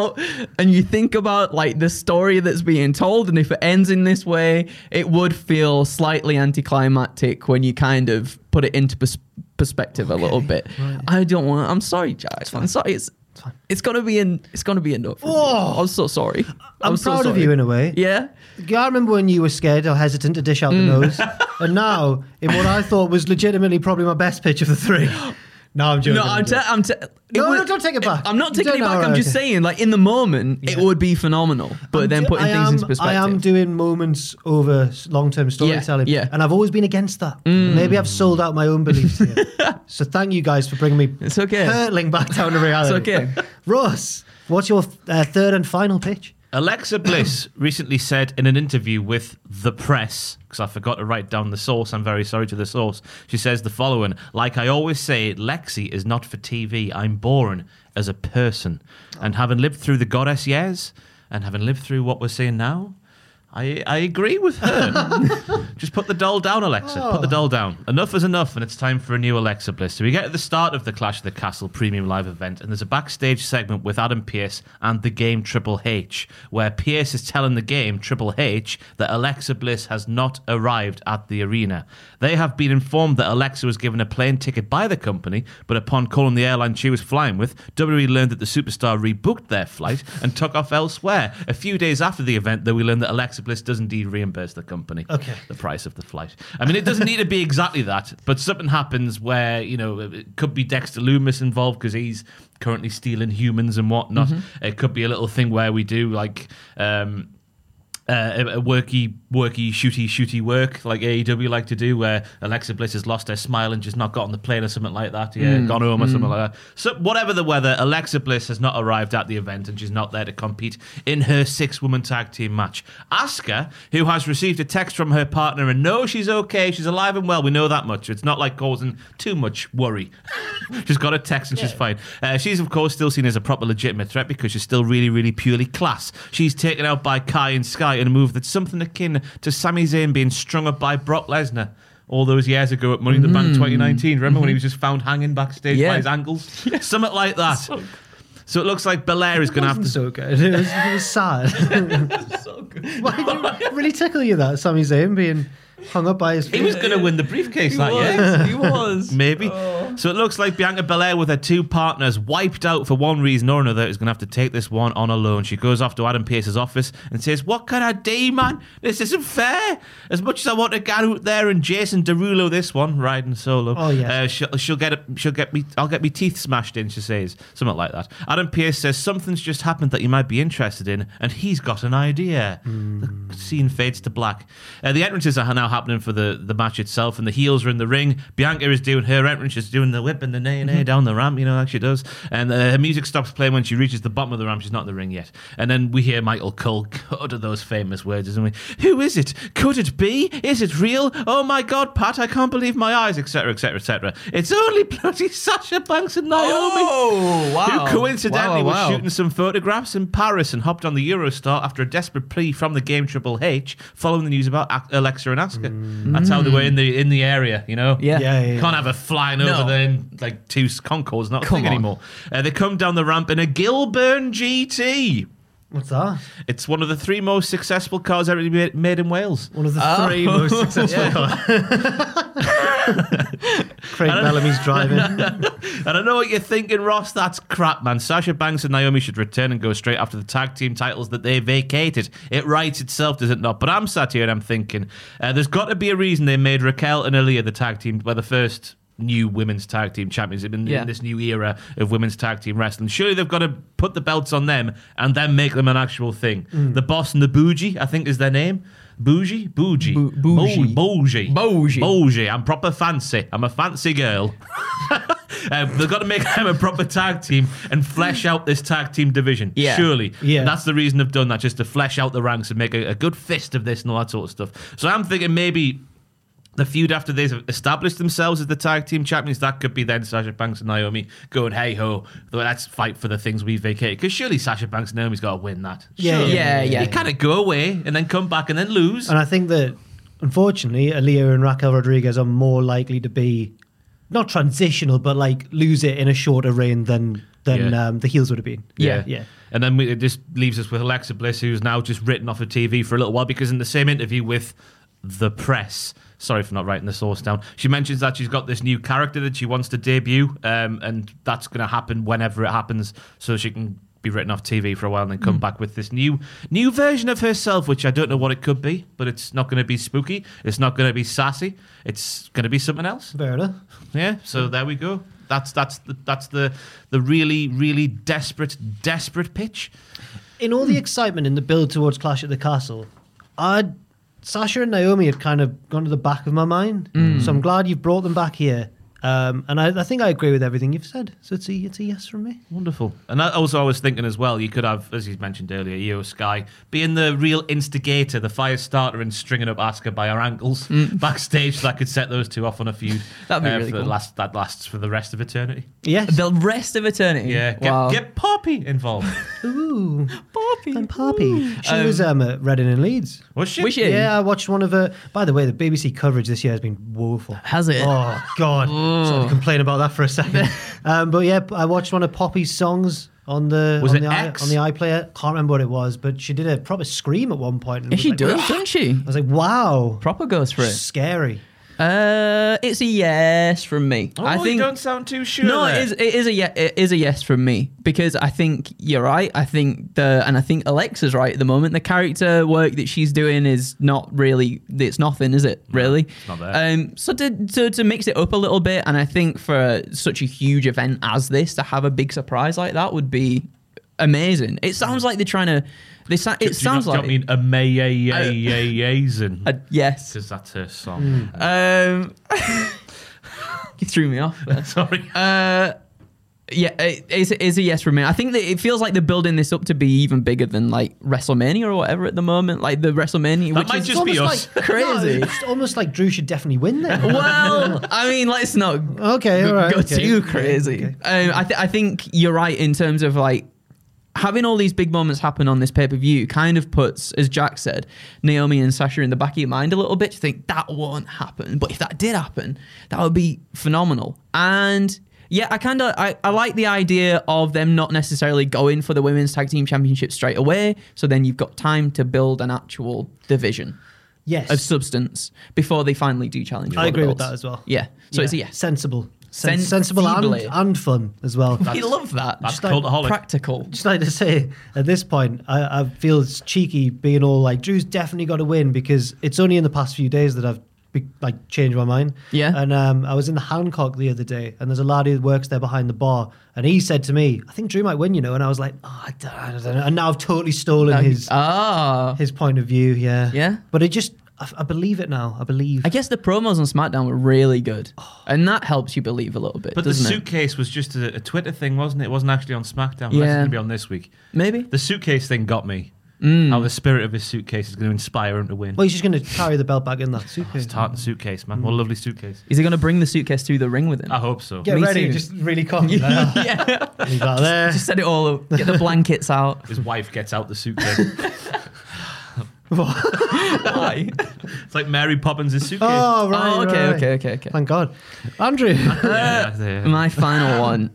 F: about like the story that's being told, and if it ends in this way, it would feel slightly anticlimactic when you kind of put it into perspective a little bit. Right. I'm sorry, Jack. I'm sorry. It's gonna be enough. I'm so sorry.
D: I'm proud of you in a way.
F: Yeah.
D: I remember when you were scared or hesitant to dish out the nose, and now in what I thought was legitimately probably my best pitch of the three. No, I'm joking.
F: No,
D: don't take it back.
F: I'm not taking it back. I'm just saying, like, in the moment, it would be phenomenal. But then putting things into perspective.
D: I am doing moments over long-term storytelling.
F: Yeah.
D: And I've always been against that. Maybe I've sold out my own beliefs here. So thank you guys for bringing me
F: hurtling
D: back down to reality.
F: It's okay.
D: Ross, what's your third and final pitch?
E: Alexa Bliss recently said in an interview with The Press, because I forgot to write down the source, I'm very sorry to the source. She says the following: like I always say, Lexi is not for TV. I'm born as a person. And having lived through the Goddess years and having lived through what we're seeing now, I agree with her. Just put the doll down, Alexa. Put the doll down. Enough is enough, and it's time for a new Alexa Bliss. So we get to the start of the Clash of the Castle premium live event, and there's a backstage segment with Adam Pearce and the game Triple H, where Pearce is telling the game Triple H that Alexa Bliss has not arrived at the arena. They have been informed that Alexa was given a plane ticket by the company, but upon calling the airline she was flying with, WWE learned that the superstar rebooked their flight and took off elsewhere. A few days after the event, though, we learned that Alexa Bliss does indeed reimburse the company the price of the flight. I mean, it doesn't need to be exactly that, but something happens where, you know, it could be Dexter Lumis involved because he's currently stealing humans and whatnot. It could be a little thing where we do like a worky, shooty work like AEW like to do, where Alexa Bliss has lost her smile and just not got on the plane or something like that. Gone home or something like that. So whatever the weather, Alexa Bliss has not arrived at the event and she's not there to compete in her 6-woman tag team match. Asuka, who has received a text from her partner and knows she's okay, she's alive and well, we know that much. It's not like causing too much worry. She's got a text and she's fine. She's of course still seen as a proper legitimate threat because she's still really, really purely class. She's taken out by Kai and Sky in a move that's something akin to Sami Zayn being strung up by Brock Lesnar all those years ago at Money in the Bank 2019. Remember when he was just found hanging backstage by his ankles? Something like that. So it looks like Belair is going to have to...
D: so good. It was sad.
F: So good.
D: Why did it really tickle you that Sami Zayn being hung up by his feet?
E: He was going to win the briefcase that year.
F: He was.
E: Maybe. So it looks like Bianca Belair with her 2 partners wiped out for one reason or another is going to have to take this one on alone. She goes off to Adam Pearce's office and says, "What can I do, man? This isn't fair. As much as I want to get out there and Jason Derulo this one, riding solo.
D: Oh, yeah.
E: She'll get me. I'll get me teeth smashed in," she says. Something like that. Adam Pearce says something's just happened that you might be interested in, and he's got an idea. The scene fades to black. The entrances are now happening for the match itself, and the heels are in the ring. Bianca is doing her entrance, she's doing the whip and the nay down the ramp, you know, like she does. And her music stops playing when she reaches the bottom of the ramp. She's not in the ring yet. And then we hear Michael Cole utter those famous words, isn't we? "Who is it? Could it be? Is it real? Oh my God, Pat, I can't believe my eyes," etc., etc., etc. It's only bloody Sasha Banks and Naomi.
F: Oh, wow.
E: Who coincidentally
F: Wow.
E: was shooting some photographs in Paris and hopped on the Eurostar after a desperate plea from the game Triple H following the news about Alexa and Asuka. That's how they were in the area, you know?
F: Yeah.
E: Can't have her flying over there in like 2 Concords, not a thing anymore. They come down the ramp in a Gilburn GT.
D: What's that?
E: It's one of the 3 most successful cars ever made in Wales.
D: One of the 3 most successful cars. Craig Bellamy's driving.
E: I don't know what you're thinking, Ross. That's crap, man. Sasha Banks and Naomi should return and go straight after the tag team titles that they vacated. It writes itself, does it not? But I'm sat here and I'm thinking, there's got to be a reason they made Raquel and Aaliyah the tag team, well, the first new women's tag team champions in this new era of women's tag team wrestling. Surely they've got to put the belts on them and then make them an actual thing. The Boss and the Bougie, I think is their name. Bougie. I'm proper fancy. I'm a fancy girl. They've got to make them a proper tag team and flesh out this tag team division.
F: Yeah.
E: Surely.
D: Yeah.
E: And that's the reason they've done that, just to flesh out the ranks and make a good fist of this and all that sort of stuff. So I'm thinking maybe the feud after they've established themselves as the tag team champions, that could be then Sasha Banks and Naomi going, "Hey ho, let's fight for the things we vacated." Because surely Sasha Banks and Naomi's got to win that.
F: Yeah.
E: You kind of go away and then come back and then lose.
D: And I think that, unfortunately, Aaliyah and Raquel Rodriguez are more likely to be not transitional, but like lose it in a shorter reign than the heels would have been.
E: Yeah.
D: Yeah.
E: And then it just leaves us with Alexa Bliss, who's now just written off of TV for a little while, because in the same interview with The Press, sorry for not writing the source down, she mentions that she's got this new character that she wants to debut, and that's going to happen whenever it happens, so she can be written off TV for a while and then come back with this new version of herself, which I don't know what it could be, but it's not going to be spooky, it's not going to be sassy, it's going to be something else.
D: Fair enough.
E: Yeah, so there we go. That's the really, really desperate pitch.
D: In all the excitement in the build towards Clash at the Castle, Sasha and Naomi had kind of gone to the back of my mind. So I'm glad you've brought them back here. And I think I agree with everything you've said. So it's a yes from me.
E: Wonderful. And I was thinking as well, you could have, as you mentioned earlier, Io Sky being the real instigator, the fire starter, and stringing up Asuka by her ankles backstage. So that could set those two off on a feud.
F: That'd be really cool.
E: That lasts for the rest of eternity.
D: Yes.
F: The rest of eternity.
E: Yeah. Get Poppy involved.
D: Ooh,
F: Poppy.
D: And Poppy. She was at Reading and Leeds.
E: Was she?
F: Was she?
D: Yeah, I watched one of her. By the way, the BBC coverage this year has been woeful.
F: Has it?
D: Oh, God. Sorry to complain about that for a second. But yeah, I watched one of Poppy's songs on the iPlayer. Can't remember what it was, but she did a proper scream at one point. And
F: She does, doesn't she?
D: I was like, wow.
F: Proper goes for it.
D: Scary.
F: It's a yes from me.
E: Oh,
F: I think,
E: you don't sound too sure.
F: No,
E: there.
F: it is a yes from me, because I think you're right. I think Alexa's right at the moment. The character work that she's doing is not really. It's nothing, is it? Really?
E: It's not there.
F: So to mix it up a little bit, and I think for such a huge event as this, to have a big surprise like that would be amazing. It sounds like they're trying to. It sounds like.
E: I mean, a May-a-yazin.
F: Yes.
E: Because that's her song.
F: You threw me off there.
E: Sorry.
F: Yeah, it's a yes from me. I think that it feels like they're building this up to be even bigger than like WrestleMania or whatever at the moment. Like the WrestleMania,
E: That
F: which
E: might
F: is
E: just be us.
F: like crazy.
D: No, it's almost like Drew should definitely win there.
F: Well, I mean, let's not
D: Okay, all right.
F: go too crazy.
D: Okay.
F: I think you're right in terms of like having all these big moments happen on this pay-per-view kind of puts, as Jack said, Naomi and Sasha in the back of your mind a little bit to think that won't happen. But if that did happen, that would be phenomenal. And yeah, I like the idea of them not necessarily going for the Women's Tag Team Championship straight away. So then you've got time to build an actual division.
D: Yes.
F: Of substance before they finally do challenge.
D: I agree with
F: belts.
D: that as well.
F: Yeah. So it's a yes.
D: Sensible.
F: Sensibly.
D: and fun as well.
F: We love that.
E: That's
F: Just like
E: cultaholic.
F: practical.
D: Just like to say, at this point, I feel it's cheeky being all like, Drew's definitely got to win, because it's only in the past few days that I've changed my mind.
F: Yeah.
D: And I was in the Hancock the other day, and there's a lad who works there behind the bar, and he said to me, I think Drew might win, and I was like, I don't know. And now I've totally stolen his point of view. Yeah.
F: Yeah.
D: But it just, I believe it now. I believe.
F: I guess the promos on SmackDown were really good, and that helps you believe a little bit.
E: But the
F: doesn't
E: suitcase was just a Twitter thing, wasn't it? It wasn't actually on SmackDown.
F: Yeah.
E: It's going to be on this week.
F: Maybe.
E: The suitcase thing got me. How the spirit of his suitcase is going to inspire him to win.
D: Well, he's just going to carry the belt back in that suitcase.
E: It's Tartan suitcase, man. What a lovely suitcase.
F: Is he going to bring the suitcase to the ring with him?
E: I hope so.
D: Get
F: Me
D: ready,
F: too.
D: just really confident.
F: Yeah.
D: Leave that there.
F: Just set it all up. Get the blankets out.
E: His wife gets out the suitcase.
F: Why?
E: It's like Mary Poppins' suitcase.
D: Oh, right.
F: Okay.
D: Thank God. Andrew.
E: Yeah.
F: My final one.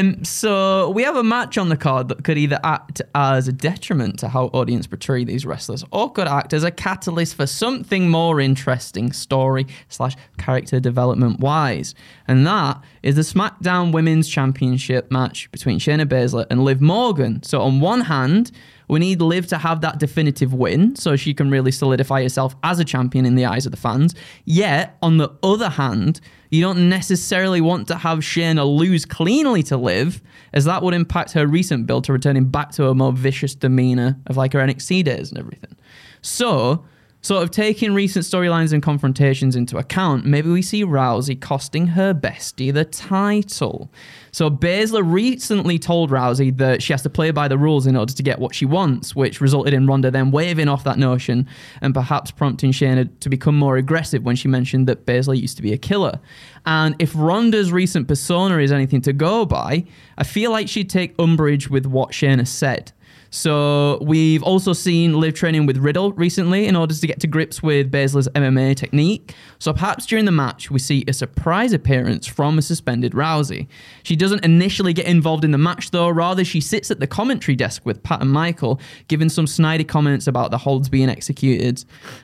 F: So we have a match on the card that could either act as a detriment to how audience portray these wrestlers, or could act as a catalyst for something more interesting story/character development wise. And that is the SmackDown Women's Championship match between Shayna Baszler and Liv Morgan. So on one hand, we need Liv to have that definitive win so she can really solidify herself as a champion in the eyes of the fans. Yet, on the other hand, you don't necessarily want to have Shayna lose cleanly to Liv, as that would impact her recent build to returning back to a more vicious demeanor of like her NXT days and everything. So, sort of taking recent storylines and confrontations into account, maybe we see Rousey costing her bestie the title. So Baszler recently told Rousey that she has to play by the rules in order to get what she wants, which resulted in Ronda then waving off that notion and perhaps prompting Shayna to become more aggressive when she mentioned that Baszler used to be a killer. And if Ronda's recent persona is anything to go by, I feel like she'd take umbrage with what Shayna said. So we've also seen Liv training with Riddle recently in order to get to grips with Baszler's MMA technique. So perhaps during the match, we see a surprise appearance from a suspended Rousey. She doesn't initially get involved in the match though. Rather, she sits at the commentary desk with Pat and Michael, giving some snidey comments about the holds being executed.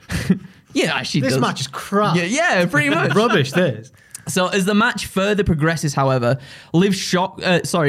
F: Yeah, she does.
D: This match is crap.
F: Yeah, pretty much.
D: Rubbish, this.
F: So as the match further progresses, however, Liv locks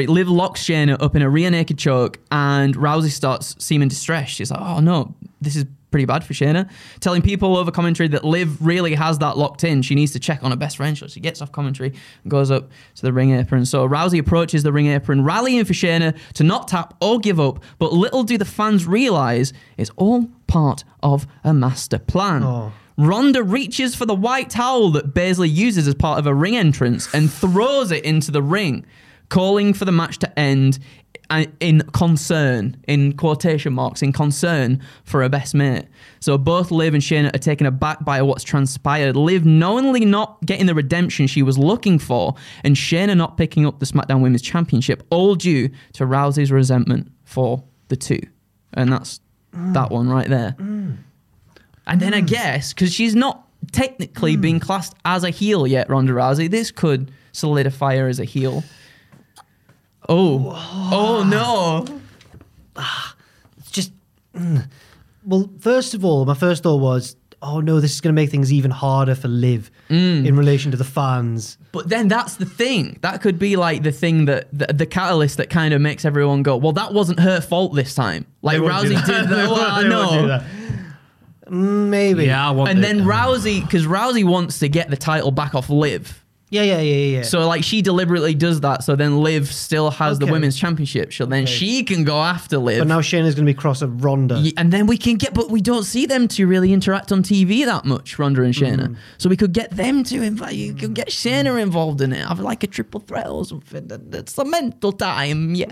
F: Shayna up in a rear naked choke, and Rousey starts seeming distressed. She's like, oh no, this is pretty bad for Shayna. Telling people over commentary that Liv really has that locked in. She needs to check on her best friend. So she gets off commentary and goes up to the ring apron. So Rousey approaches the ring apron, rallying for Shayna to not tap or give up. But little do the fans realise it's all part of a master plan.
D: Oh.
F: Ronda reaches for the white towel that Baszler uses as part of a ring entrance and throws it into the ring, calling for the match to end in concern, in quotation marks, in concern for her best mate. So both Liv and Shayna are taken aback by what's transpired. Liv knowingly not getting the redemption she was looking for, and Shayna not picking up the SmackDown Women's Championship, all due to Rousey's resentment for the two. And that's that one right there. And then I guess, because she's not technically being classed as a heel yet, Ronda Rousey, this could solidify her as a heel. Oh no.
D: It's just... Well, first of all, my first thought was, oh no, this is going to make things even harder for Liv in relation to the fans.
F: But then that's the thing. That could be like the thing that the catalyst that kind of makes everyone go, well, that wasn't her fault this time. Like Rousey did that. Well, I know.
D: Maybe.
E: Yeah, I want
F: And then Rousey, because Rousey wants to get the title back off Liv.
D: Yeah.
F: So like she deliberately does that, so then Liv still has the women's championship, so then she can go after Liv.
D: But now Shayna's going to be cross of Ronda.
F: Yeah, and then we can get, but we don't see them two really interact on TV that much, Ronda and Shayna. So we could get them to invite, you could get Shayna involved in it, have like a triple threat or something. That's a mental time, yeah.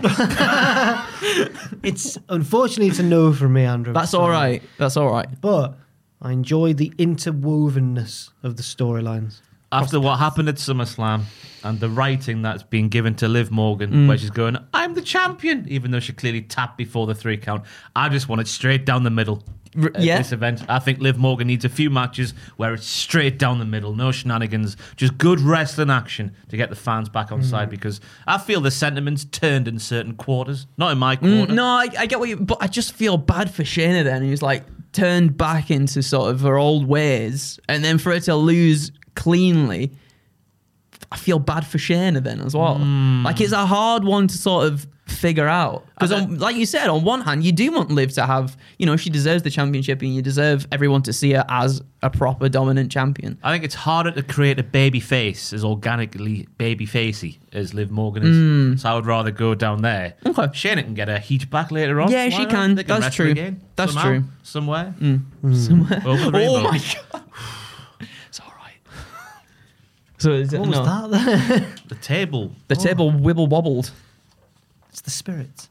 D: It's unfortunately it's a no from me, Andrew.
F: That's all right.
D: But I enjoyed the interwovenness of the storylines.
E: After what happened at SummerSlam and the writing that's been given to Liv Morgan, where she's going, I'm the champion, even though she clearly tapped before the 3 count. I just want it straight down the middle at this event. I think Liv Morgan needs a few matches where it's straight down the middle, no shenanigans, just good wrestling action to get the fans back on side, because I feel the sentiments turned in certain quarters, not in my quarter.
F: No, I get what you, but I just feel bad for Shayna then, who's like turned back into sort of her old ways, and then for her to lose cleanly, I feel bad for Shayna then as well. Like it's a hard one to sort of figure out, because like you said, on one hand you do want Liv to have, she deserves the championship and you deserve everyone to see her as a proper dominant champion.
E: I think it's harder to create a baby face as organically baby facey as Liv Morgan is, so I would rather go down there.
F: Okay.
E: Shayna can get her heat back later on.
F: Yeah, she can.
E: They
F: That's
E: wrestle
F: true.
E: again,
F: That's
E: somehow,
F: true.
E: Somewhere.
F: Somewhere.
E: Over the rainbow.
F: Oh my god. It's all right. So is it,
D: What was that then?
E: The table.
F: The table wibble wobbled.
D: It's the spirits.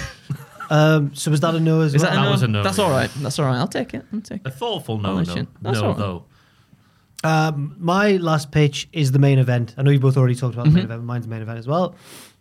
D: So was that a no as well?
E: That was a no.
F: That's all right. I'll take it.
E: A thoughtful no,
F: I'll let you-
E: no.
F: That's
E: No,
F: all right.
E: though.
D: My last pitch is the main event. I know you both already talked about the main event. Mine's the main event as well.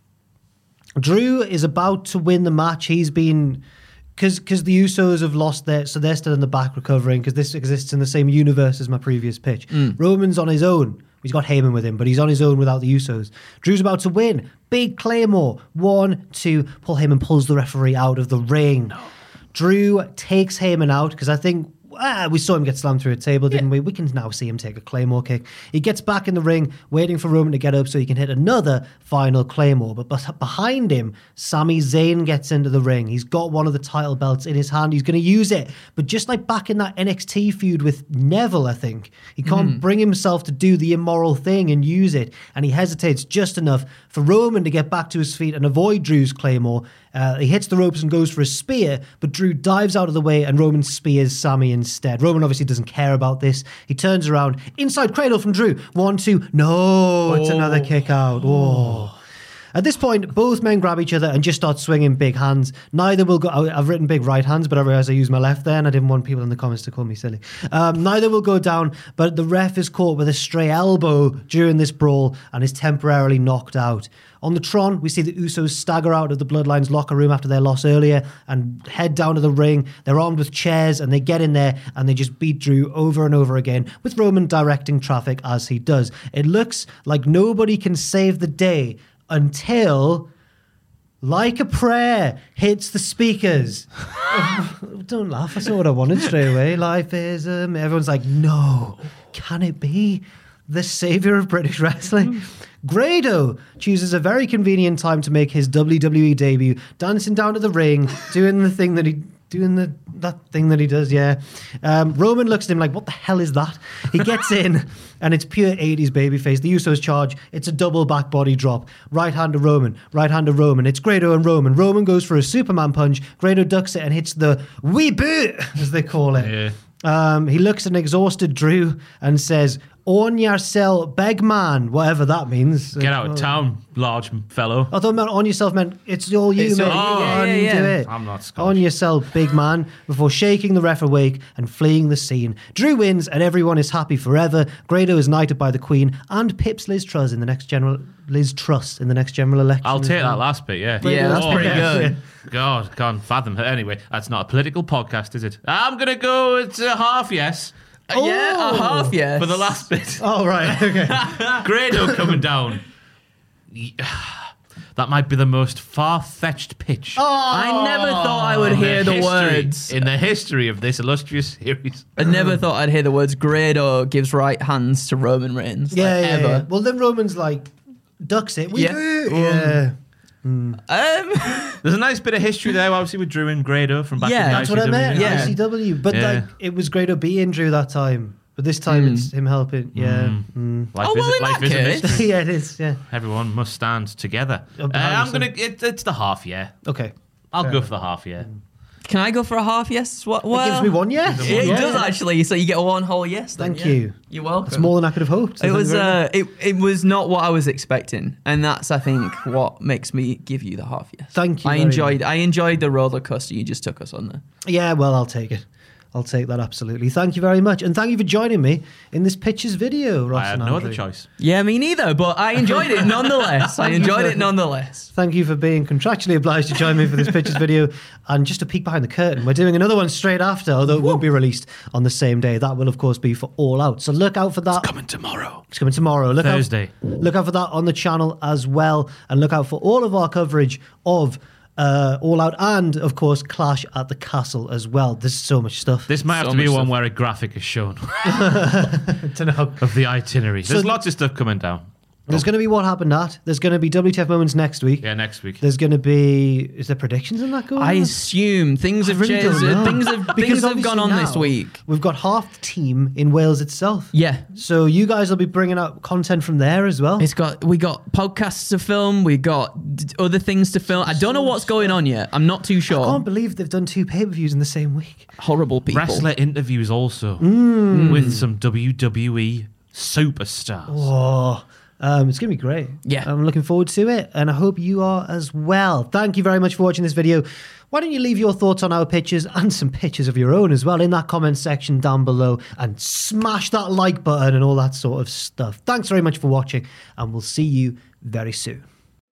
D: Drew is about to win the match. He's been... Because the Usos have lost their... So they're still in the back recovering, because this exists in the same universe as my previous pitch. Roman's on his own. He's got Heyman with him, but he's on his own without the Usos. Drew's about to win. Big Claymore. 1, 2. Paul Heyman pulls the referee out of the ring. No. Drew takes Heyman out, because I think... we saw him get slammed through a table, didn't we? We can now see him take a Claymore kick. He gets back in the ring, waiting for Roman to get up so he can hit another final Claymore. But behind him, Sami Zayn gets into the ring. He's got one of the title belts in his hand. He's going to use it. But just like back in that NXT feud with Neville, I think, he can't bring himself to do the immoral thing and use it. And he hesitates just enough for Roman to get back to his feet and avoid Drew's Claymore. He hits the ropes and goes for a spear, but Drew dives out of the way and Roman spears Sami instead. Roman obviously doesn't care about this. He turns around, inside cradle from Drew. 1, 2, no, it's another kick out. Whoa. At this point, both men grab each other and just start swinging big hands. Neither will go... I've written big right hands, but I realised I used my left there and I didn't want people in the comments to call me silly. Neither will go down, but the ref is caught with a stray elbow during this brawl and is temporarily knocked out. On the Tron, we see the Usos stagger out of the Bloodlines locker room after their loss earlier and head down to the ring. They're armed with chairs and they get in there and they just beat Drew over and over again, with Roman directing traffic as he does. It looks like nobody can save the day until Like a Prayer hits the speakers. Don't laugh, I saw what I wanted straight away. Life is... everyone's like, no, can it be? The saviour of British wrestling? Grado chooses a very convenient time to make his WWE debut, dancing down to the ring, doing the thing that he... that thing that he does, yeah. Roman looks at him like, what the hell is that? He gets in, and it's pure 80s babyface. The Usos charge. It's a double back body drop. Right hand to Roman. Right hand to Roman. It's Grado and Roman. Roman goes for a Superman punch. Grado ducks it and hits the wee boot, as they call it.
E: Yeah.
D: He looks at an exhausted Drew and says, "On yourself, big man," whatever that means.
E: Get out of town, large fellow.
D: I thought on yourself meant it's all you, mate. Do it.
E: I'm not Scottish.
D: On yourself, big man, before shaking the ref awake and fleeing the scene. Drew wins and everyone is happy forever. Grado is knighted by the Queen and pips Liz Truss in the next general election.
E: I'll take that last bit, yeah.
F: Yeah, that's pretty good.
E: God, can't fathom her. Anyway, that's not a political podcast, is it? I'm going to go, it's a half yes.
F: Yeah, a half yes.
E: For the last bit.
D: Oh, right, okay.
E: Grado coming down. That might be the most far-fetched pitch.
F: I never thought I would hear the words.
E: In the history of this illustrious series.
F: I never thought I'd hear the words Grado gives right hands to Roman Reigns.
D: Yeah. Well, then Roman's like, ducks it. We do. Yeah.
E: There's a nice bit of history there, obviously, with Drew and Grado from back in ICW.
D: That's what I meant.
F: Yeah.
D: ICW. But like, it was Grado beating Drew that time. But this time it's him helping. Yeah.
E: Life is a mystery.
D: Yeah, it is. Yeah.
E: Everyone must stand together. It's the half yeah.
D: Okay.
E: I'll go for the half yeah.
F: Can I go for a half yes? What?
D: It gives me one yes.
F: It does actually. So you get one whole yes. Then,
D: Thank you.
F: You're welcome.
D: It's more than I could have hoped.
F: It was. It was not what I was expecting, and that's I think what makes me give you the half yes.
D: Thank you.
F: I enjoyed the roller coaster you just took us on there.
D: Yeah. Well, I'll take it. I'll take that absolutely. Thank you very much, and thank you for joining me in this Pitches video, Ross.
E: I had no other choice.
F: Yeah, me neither, but I enjoyed it nonetheless.
D: Thank you for being contractually obliged to join me for this Pitches video. And just a peek behind the curtain, we're doing another one straight after, although it won't be released on the same day. That will, of course, be for All Out. So look out for that.
E: It's coming tomorrow.
D: Thursday. Look out for that on the channel as well, and look out for all of our coverage of All Out and, of course, Clash at the Castle as well. There's so much stuff.
E: This might have to be one where a graphic is shown of the itinerary. There's lots of stuff coming down.
D: There's going to be What Happened At. There's going to be WTF Moments next week.
E: Yeah, next week.
D: There's going to be... Is there predictions in that going on?
F: I assume things have changed. Things have gone on this week.
D: We've got half the team in Wales itself.
F: Yeah.
D: So you guys will be bringing out content from there as well.
F: We got podcasts to film. We got other things to film. I don't know what's going on yet. I'm not too sure.
D: I can't believe they've done 2 pay-per-views in the same week.
F: Horrible people.
E: Wrestler interviews also with some WWE superstars.
D: Oh, it's going to be great.
F: Yeah.
D: I'm looking forward to it, and I hope you are as well. Thank you very much for watching this video. Why don't you leave your thoughts on our pitches and some pictures of your own as well in that comment section down below, and smash that like button and all that sort of stuff. Thanks very much for watching, and we'll see you very soon.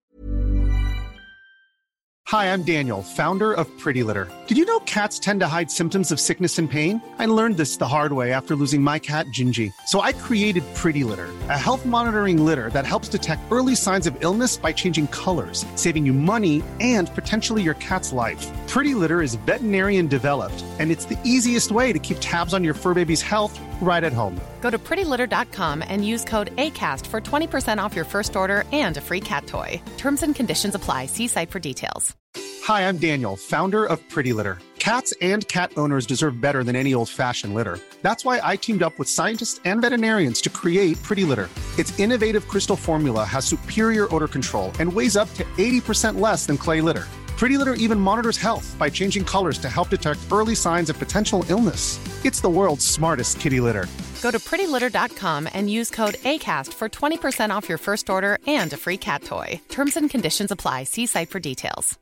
B: Hi, I'm Daniel, founder of Pretty Litter. Did you know cats tend to hide symptoms of sickness and pain? I learned this the hard way after losing my cat, Gingy. So I created Pretty Litter, a health monitoring litter that helps detect early signs of illness by changing colors, saving you money and potentially your cat's life. Pretty Litter is veterinarian developed, and it's the easiest way to keep tabs on your fur baby's health right at home.
C: Go to prettylitter.com and use code ACAST for 20% off your first order and a free cat toy. Terms and conditions apply. See site for details.
B: Hi, I'm Daniel, founder of Pretty Litter. Cats and cat owners deserve better than any old-fashioned litter. That's why I teamed up with scientists and veterinarians to create Pretty Litter. Its innovative crystal formula has superior odor control and weighs up to 80% less than clay litter. Pretty Litter even monitors health by changing colors to help detect early signs of potential illness. It's the world's smartest kitty litter.
C: Go to prettylitter.com and use code ACAST for 20% off your first order and a free cat toy. Terms and conditions apply. See site for details.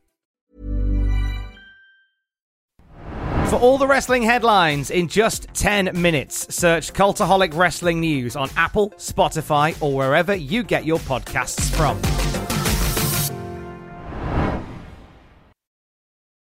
K: For all the wrestling headlines in just 10 minutes, search Cultaholic Wrestling News on Apple, Spotify, or wherever you get your podcasts from.